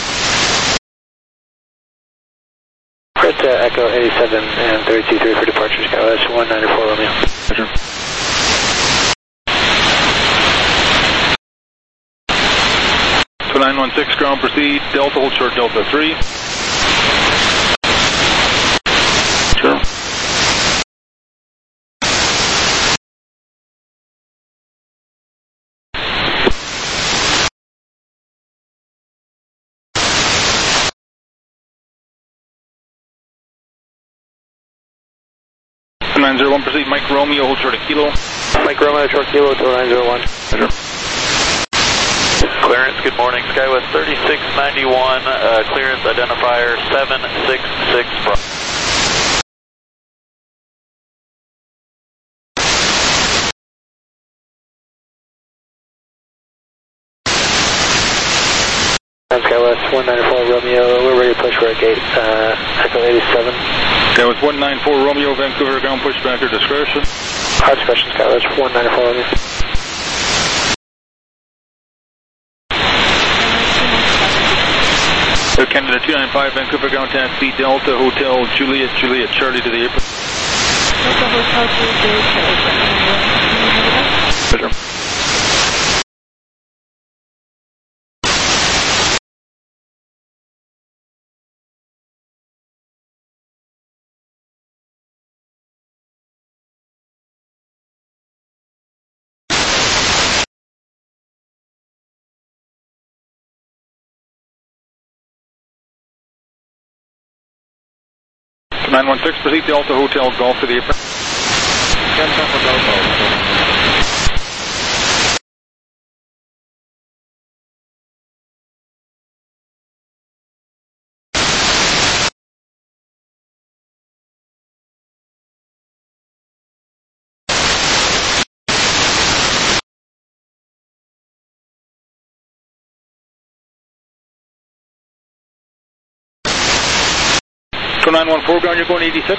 Current uh, Echo eighty-seven and thirty-two three for departure, SkyWest one ninety-four Romeo. Roger. two nine one six, ground proceed, Delta hold short Delta three. Sure. two nine zero one, proceed Mike Romeo, hold short a kilo. Mike Romeo, short kilo, two nine zero one. Roger. Clearance, good morning. SkyWest thirty-six ninety-one, uh, clearance identifier seven six six. Skywest one nine four Romeo, we're ready to push for a gate, uh, Echo eighty-seven. Skywest one nine four Romeo, Vancouver, ground pushback or discretion. Hard discretion, Skywest one nine four Romeo. Air Canada two nine five, Vancouver, ground taxi, Delta Hotel, Juliet, Juliet, Charlie to the apron. Delta Hotel, Juliet, Charlie. Pleasure. nine one six, proceed Delta Hotel, Golf to the apron. Delta Hotel, Golf. nine one four, ground, you're going eighty-six.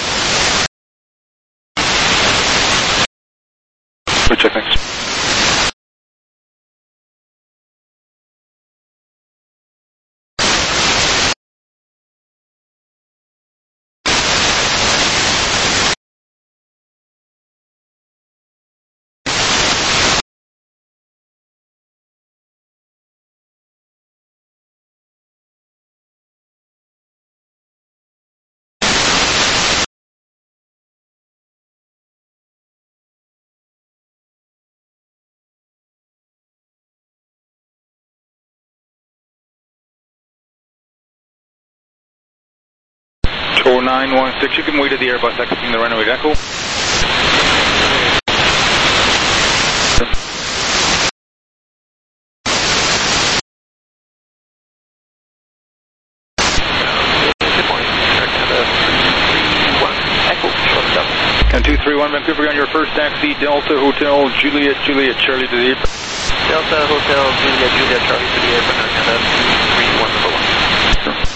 Good check, thanks. oh nine one six, you can wait at the Airbus exiting the runway Echo. Good morning, Air Canada three one Echo, short stop. And two three one, Vancouver, on your first taxi, Delta Hotel, Juliet, Juliet, Charlie to the apron. Delta Hotel, Juliet, Juliet, Charlie to the apron, Air Canada three one number one. Sure.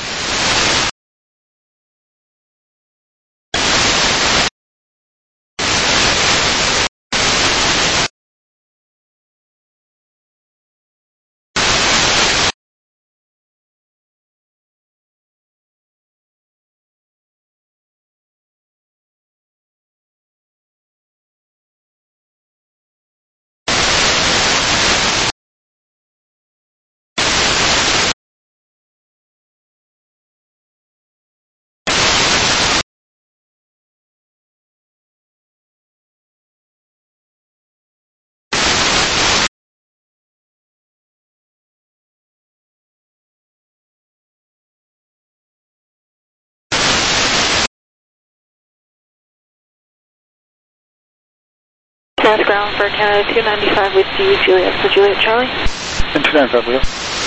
Pass ground for Canada two ninety-five with you, Juliet, for Juliet, Charlie. And two ninety-five, Leo.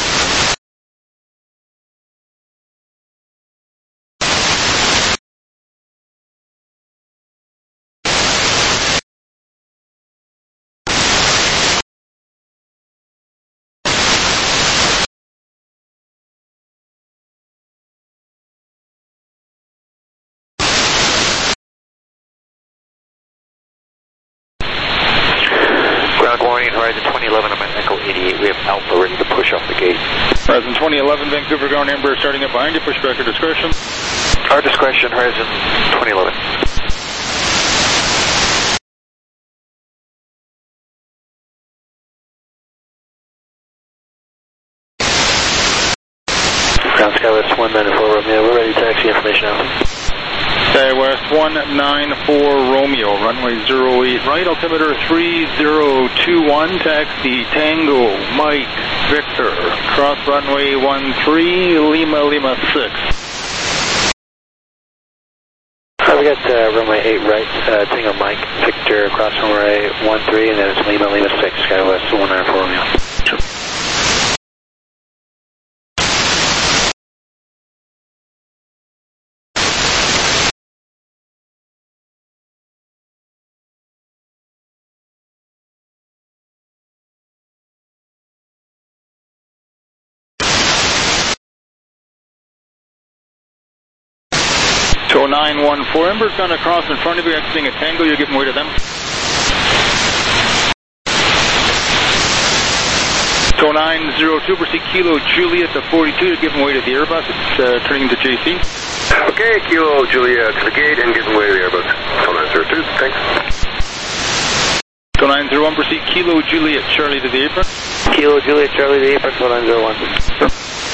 Warning, Horizon twenty eleven, I'm at Echo eighty-eight. We have Alpha ready to push off the gate. Horizon twenty eleven, Vancouver, ground Embraer starting up behind you. Pushback or discretion? Our discretion, Horizon twenty eleven. Ground Skywest one nine four Romeo, we're ready to taxi information out. Skywest one nine four Romeo, runway zero eight right, altimeter three zero two one, taxi Tango, Mike, Victor, cross runway one three, Lima, Lima six. Uh, we got uh, runway eight right, uh, Tango, Mike, Victor, cross runway one three, and then it's Lima, Lima six, Skywest one nine four Romeo. Sure. So nine one four, Ember's gonna cross in front of you, exiting a Tango, you're giving way to them. So nine zero two, proceed Kilo Juliet to forty-two, you're giving way to the Airbus, it's uh, turning to J C. Okay, Kilo Juliet to the gate and giving way to the Airbus. So nine zero two, thanks. So nine zero one, proceed Kilo Juliet Charlie to the apron. Kilo Juliet Charlie to the apron, so nine zero one. Sure.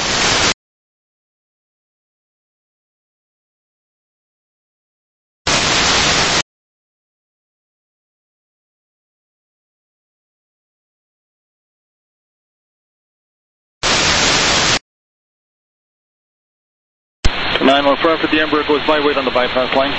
nine one four for the Embraer goes by, wait on the bypass line.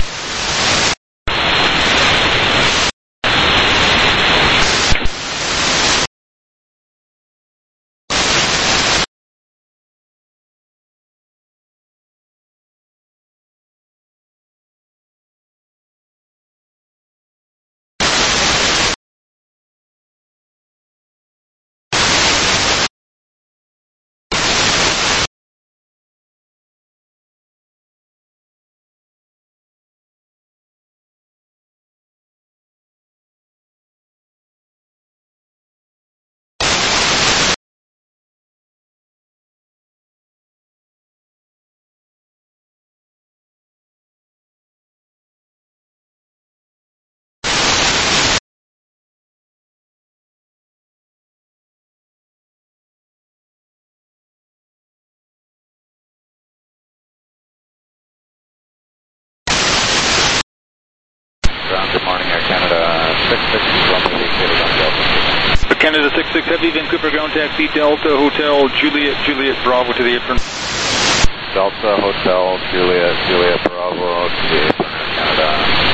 Good morning, Air Canada six six, runway eight zero one Delta. Canada six six Heavy, Vancouver ground taxi, Delta Hotel, Juliet, Juliet Bravo to the apron. Delta Hotel, Juliet, Juliet Bravo to the apron, Air Canada.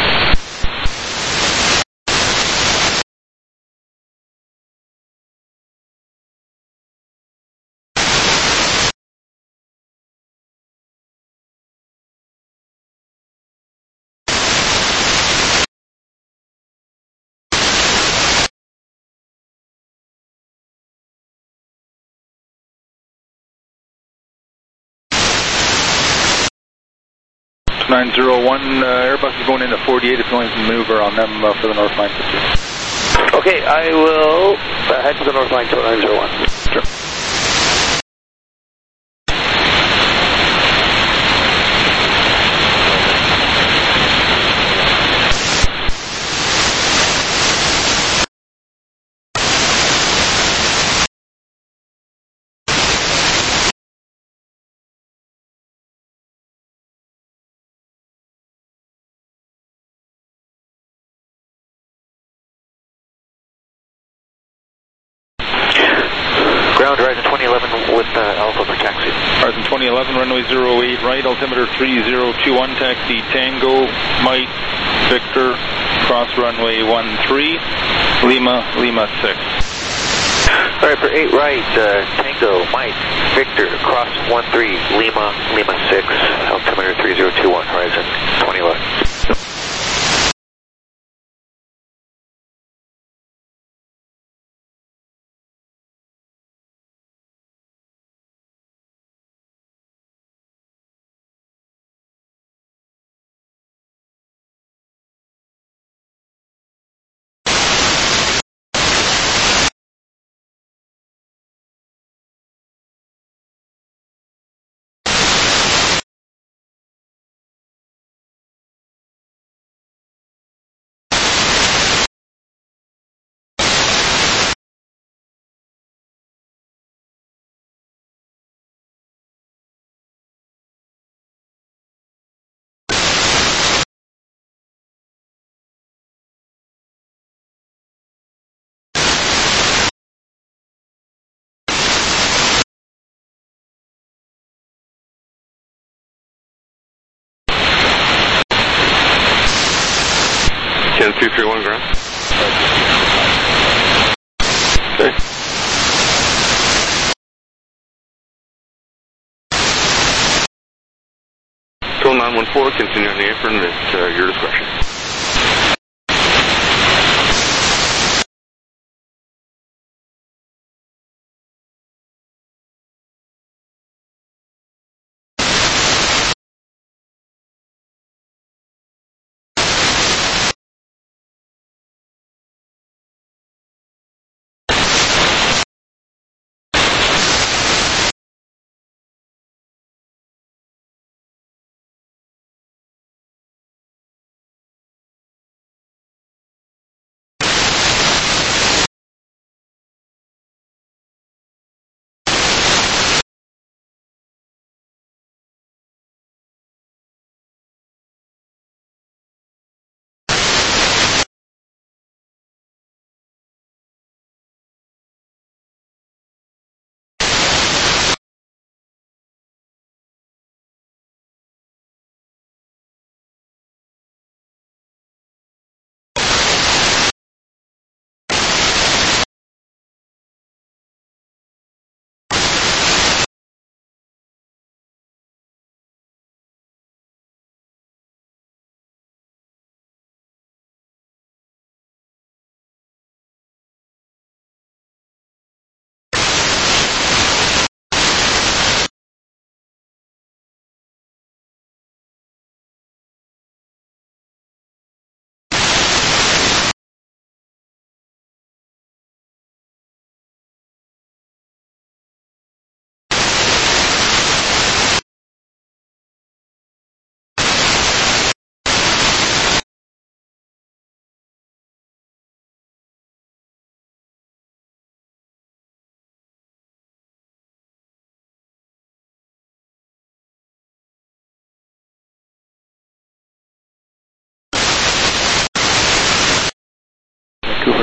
nine zero one, uh, Airbus is going into forty-eight, it's going to maneuver on them uh, for the north line. Okay, I will uh, head to the north line to nine zero one. Sure. Ground Horizon twenty eleven with uh, Alpha for taxi. Horizon twenty eleven, runway zero eight right, altimeter three zero two one, taxi Tango, Mike, Victor, cross runway one three, Lima, Lima six. Alright, for eight right, uh, Tango, Mike, Victor, cross one three, Lima, Lima six, altimeter three zero two one, Horizon twenty eleven. ten two three one ground. Okay. Total nine one four, continue on the apron at uh, your discretion.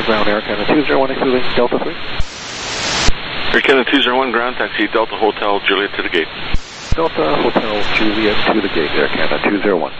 ground, Air Canada two zero one, including Delta three. Air Canada two zero one, ground taxi, Delta Hotel Juliet to the gate. Delta Hotel Juliet to the gate, Air Canada two zero one.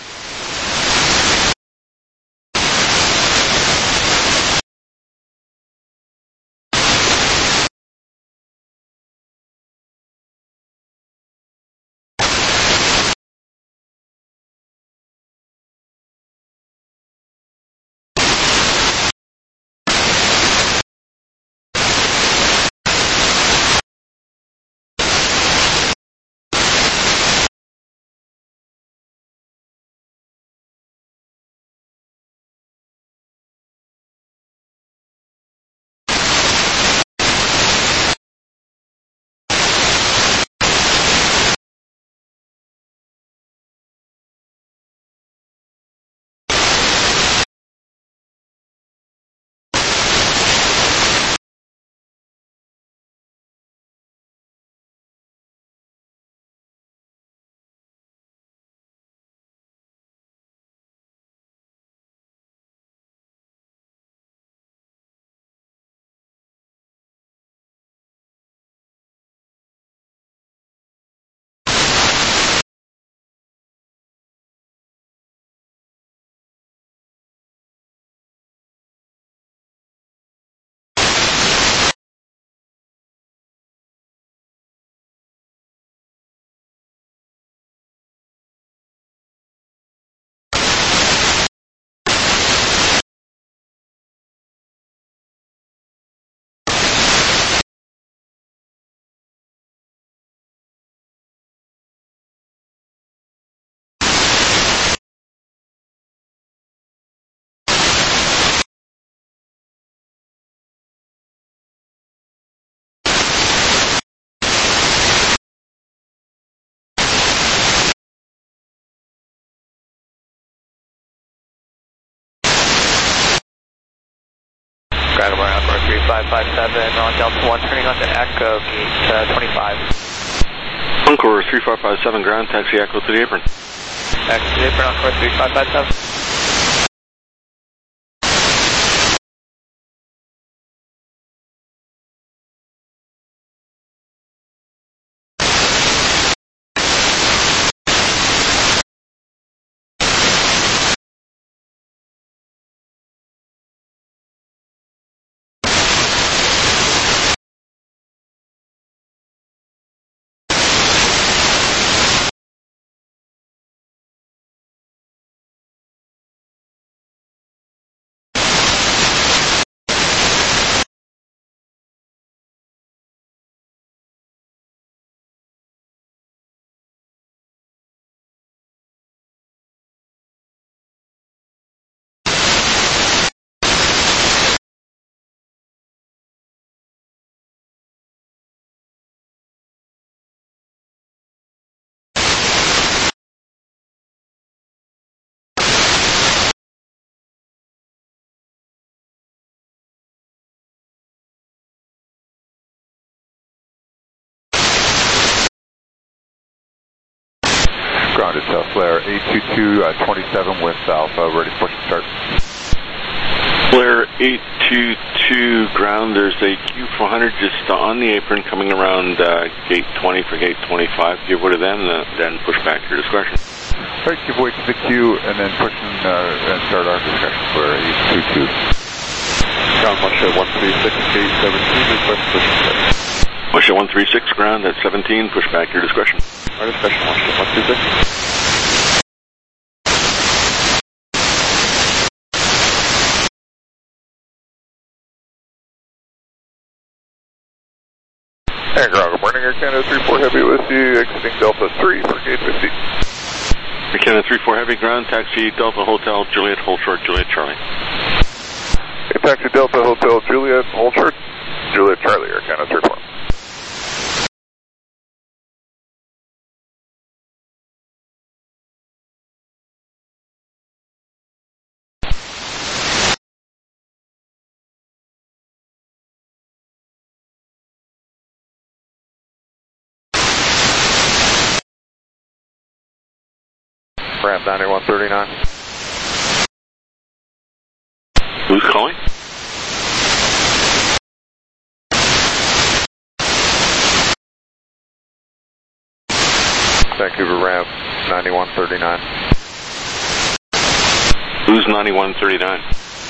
Ground Alpha three five five seven on Delta one, turning on to Echo, gate uh, twenty-five. Encore three five five seven, ground taxi, Echo to the apron. Echo to the apron, Encore three five five seven. Grounded South Flare eight two two, uh, twenty-seven with Alpha, ready to push and start. Flare eight two two, ground, there's a Q four hundred just on the apron coming around uh, gate twenty for gate twenty-five. Give way to them, uh, then push back to your discretion. All right, give way to the Q and then push and, uh, and start our discussion. Flare eight two two. Ground Russia one three six, gate seventeen, request push and start. Russia one three six, ground at seventeen, push back to your discretion. Our discussion, Russia one three six. Hey, ground, good morning, Air Canada three four Heavy with you, exiting Delta three for gate fifty. Air Canada three four Heavy, ground, taxi, Delta Hotel, Juliet, hold short, Juliet, Charlie. Hey, taxi, Delta Hotel, Juliet, hold short, Juliet, Charlie, Air Canada three four. Ramp ninety-one thirty-nine. Who's calling? Vancouver ramp ninety-one thirty-nine. Who's ninety-one thirty-nine?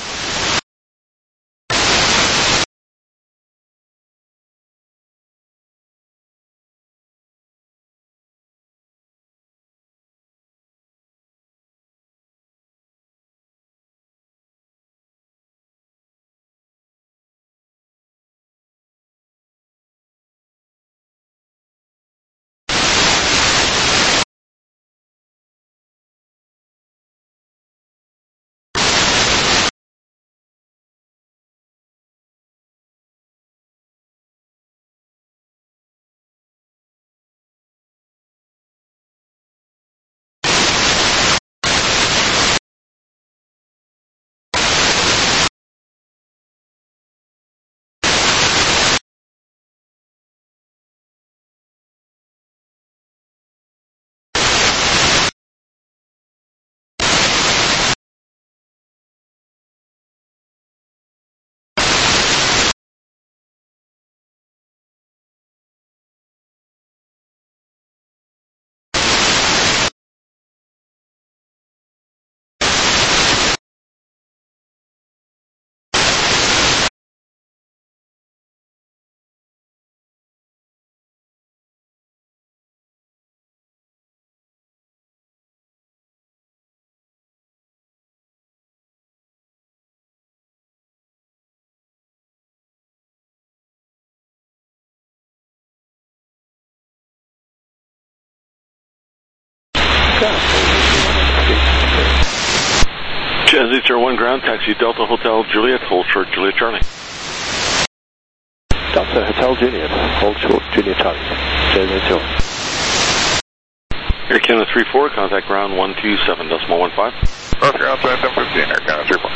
Jazz eight zero one ground, taxi Delta Hotel Juliet, hold short Juliet Charlie. Delta Hotel Juliet, hold short Juliet Charlie. Jazz eight zero. Air Canada three four, contact ground one two seven decimal one five. North ground seven fifteen, Air Canada three four.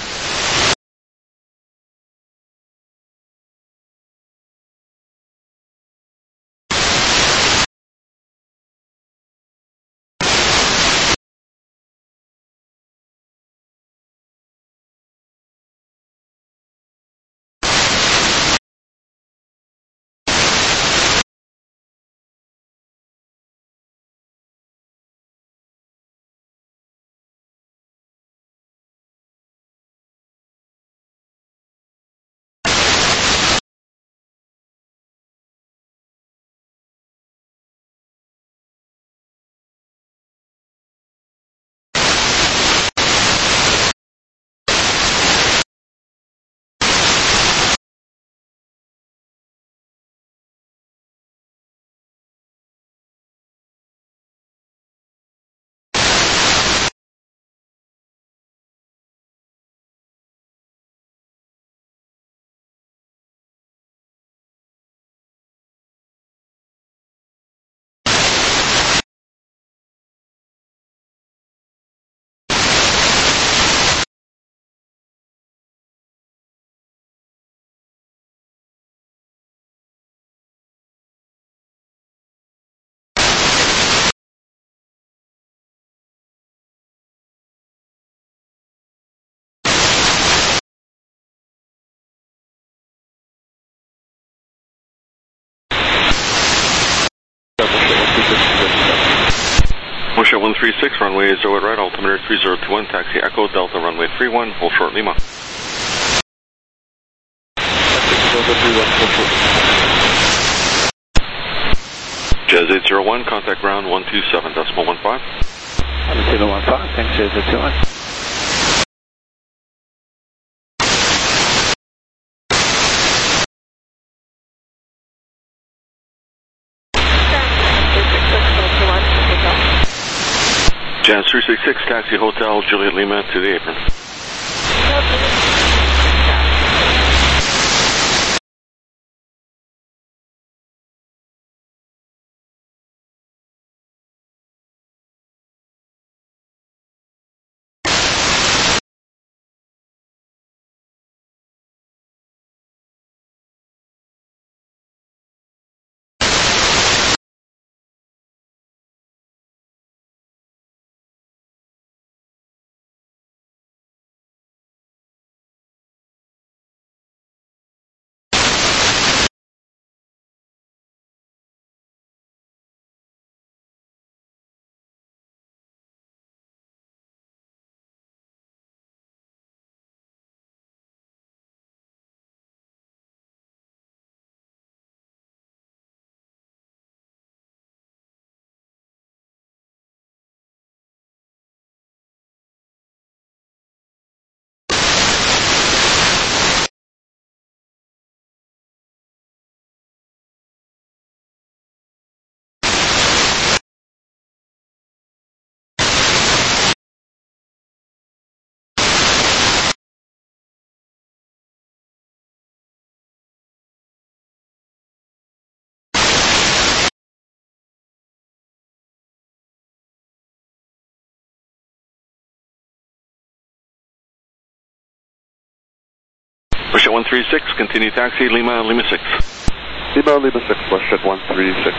Motion one three six, runway zero at right, altimeter three zero two one, taxi Echo Delta, runway three one, hold short Lima. Jazz eight zero one, contact ground one two seven decimal one five. one two one five, thanks Jazz eight zero one. Jazz three six six, taxi Hotel Juliet Lima to the apron. one three six, continue taxi, Lima, Lima six. Lima, Lima six, WestJet one three six.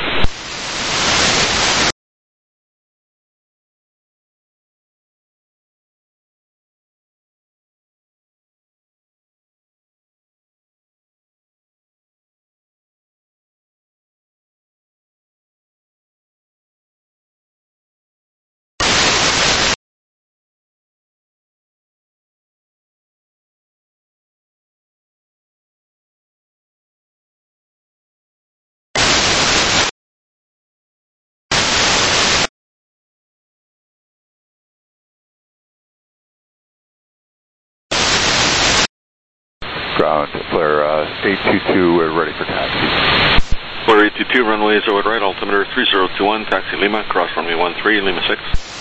Ground, flare uh, eight two two, we're ready for taxi. Flare eight two two, runway zero at right, altimeter three zero two one, taxi Lima, cross runway one three, Lima six.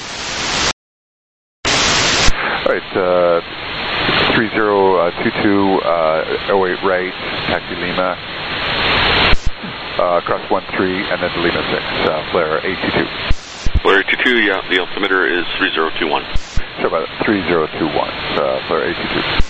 Alright, uh, three zero two two, uh, oh eight right, taxi Lima, uh, cross one three, and then to Lima six, uh, flare eight two two. Flare eight two two, yeah, the altimeter is three zero two one. Sorry about that, three zero two one, uh, flare eight two two.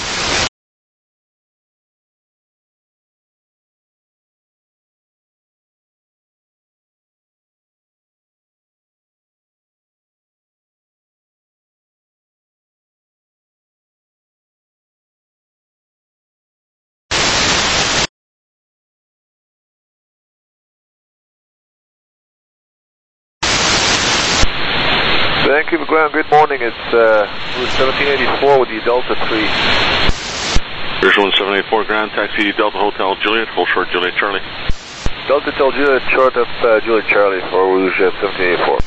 Vancouver ground, good morning. It's uh, Route seventeen eighty-four with the Delta three. Here's one seven eight four, ground, taxi Delta Hotel Juliet, hold short Juliet Charlie. Delta Hotel Juliet, short of uh, Juliet Charlie for Rouge seventeen eighty-four.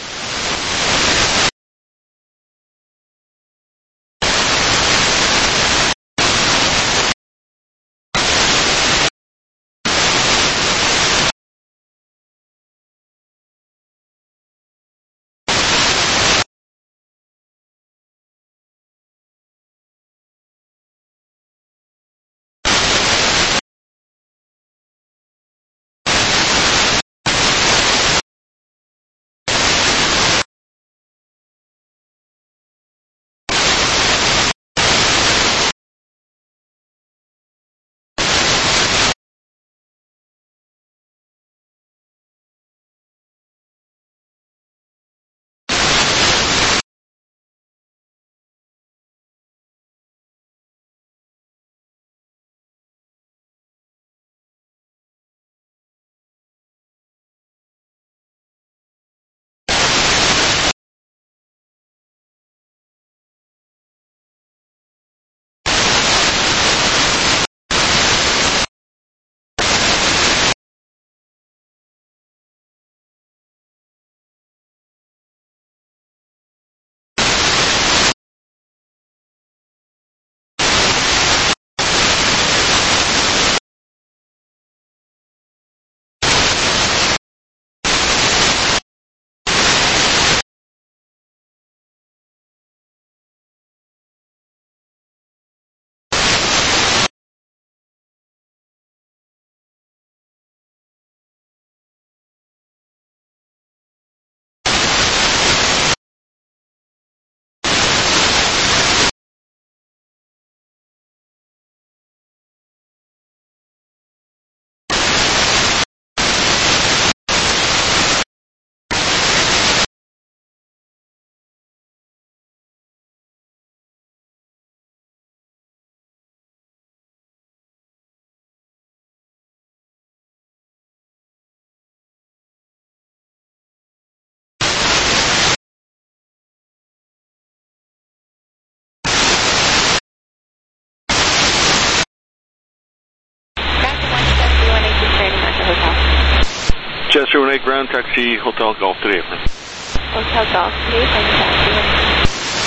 Chester one eight, ground, taxi Hotel Golf to the apron. Hotel Golf to the apron, taxi.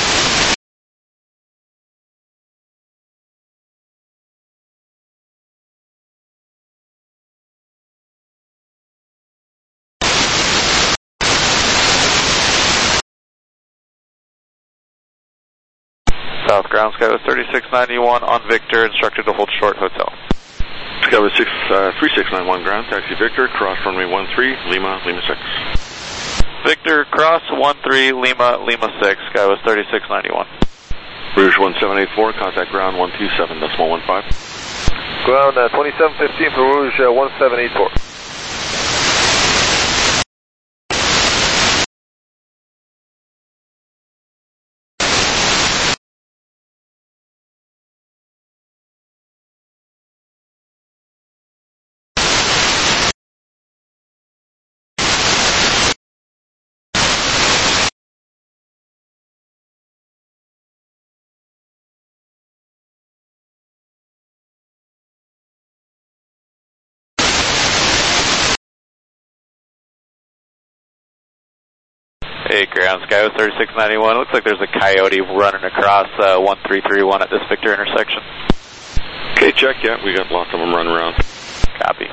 South ground, Skyway thirty-six ninety-one on Victor, instructed to hold short hotel. Skyway six, uh, three six nine one, ground, taxi Victor, cross runway one three, Lima, Lima six. Victor, cross one three, Lima, Lima six, Skyway thirty-six ninety-one. Rouge one seven eight four, contact ground one two seven decimal one five. Ground uh, twenty-seven fifteen for Rouge uh, one seven eight four. Hey, ground, Skywest thirty-six ninety-one. Looks like there's a coyote running across uh, one three three one at this Victor intersection. Okay, check, yeah, we got lots of them running around. Copy.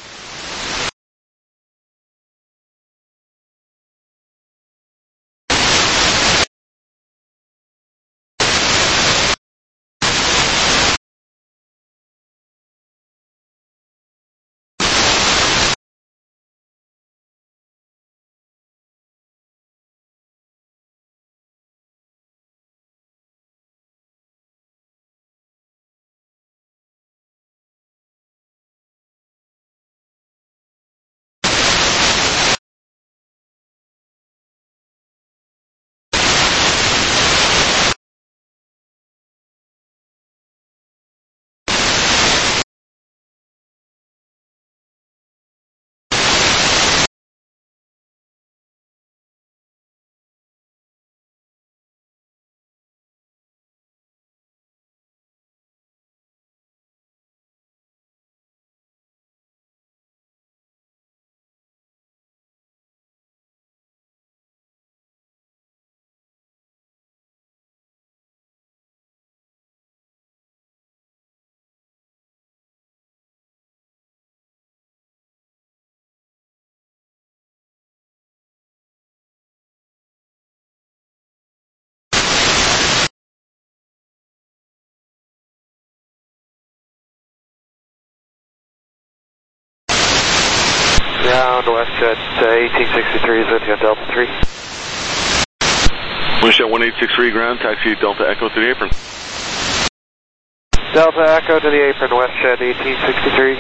Ground, WestJet uh, eighteen sixty-three is at Delta three. WestJet one eight six three ground, taxi Delta Echo to the apron. Delta Echo to the apron, WestJet eighteen sixty-three.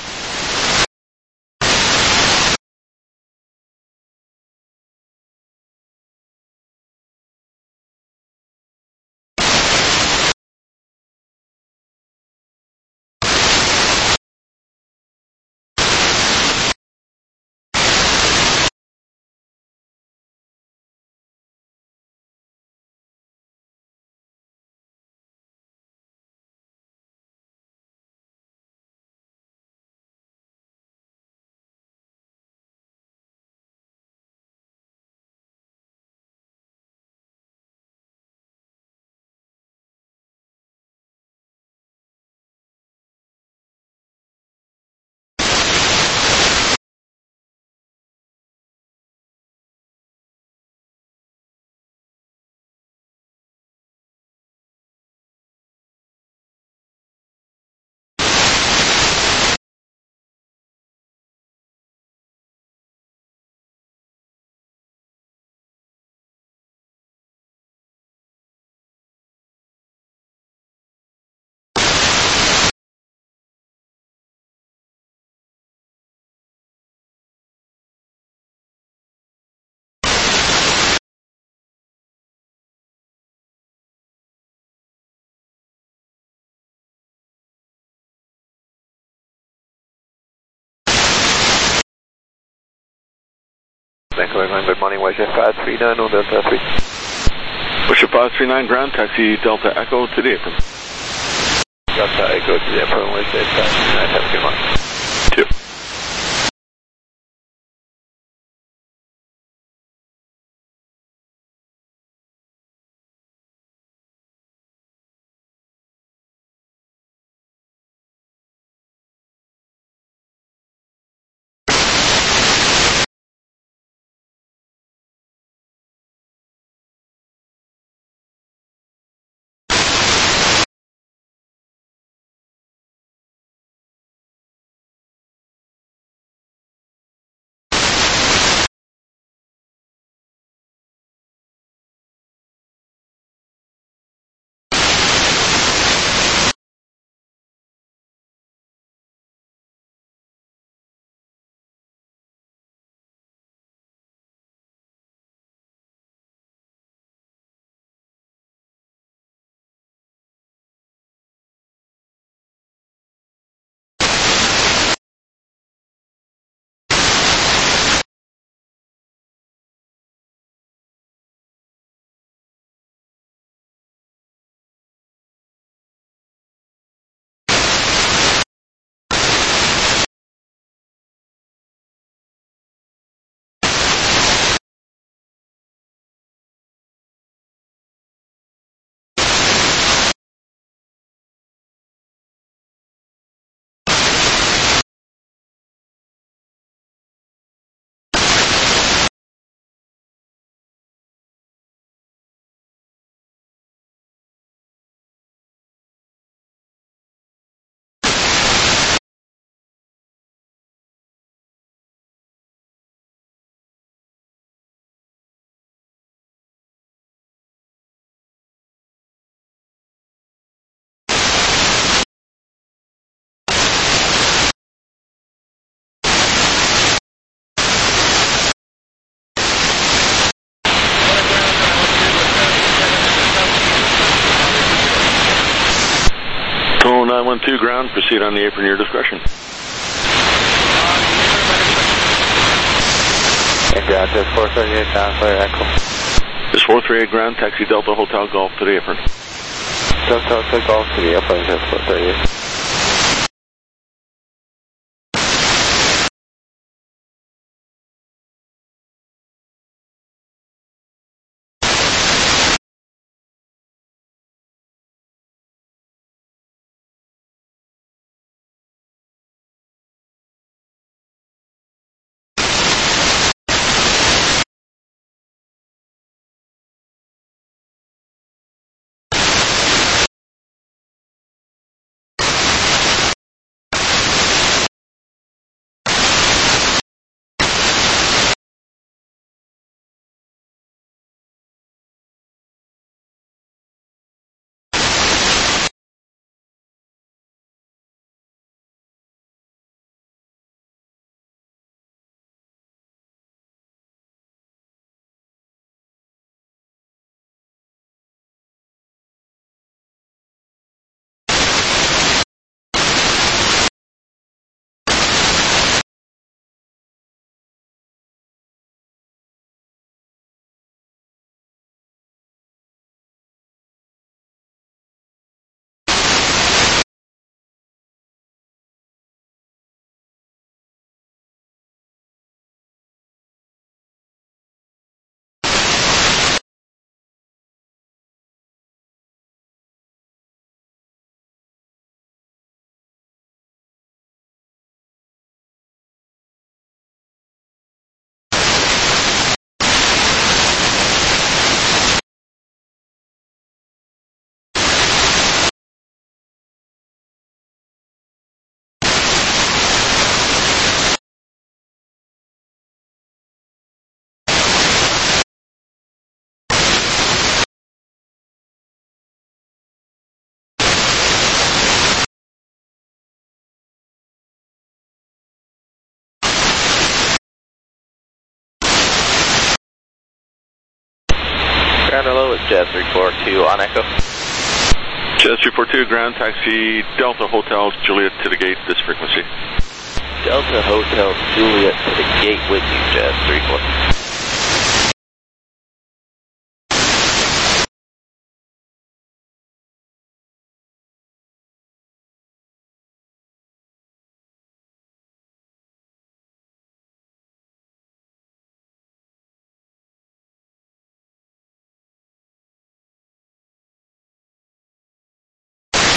Vancouver nine, good morning, WestJet five three nine on Delta three. WestJet five three nine ground, taxi Delta Echo to the apron. Delta Echo to the apron, WestJet five three nine, have a good morning. Two. nine one two ground, proceed on the apron, your discretion. And ground, just four thirty-eight, down, clear, echo. This four thirty-eight ground, taxi Delta Hotel Golf to the apron. Delta Hotel Golf to the apron, just four thirty-eight. Ground hello, it's Jazz three four two on Echo. Jazz three four two, ground taxi Delta Hotel Juliet to the gate, this frequency. Delta Hotel Juliet to the gate with you, Jazz three four.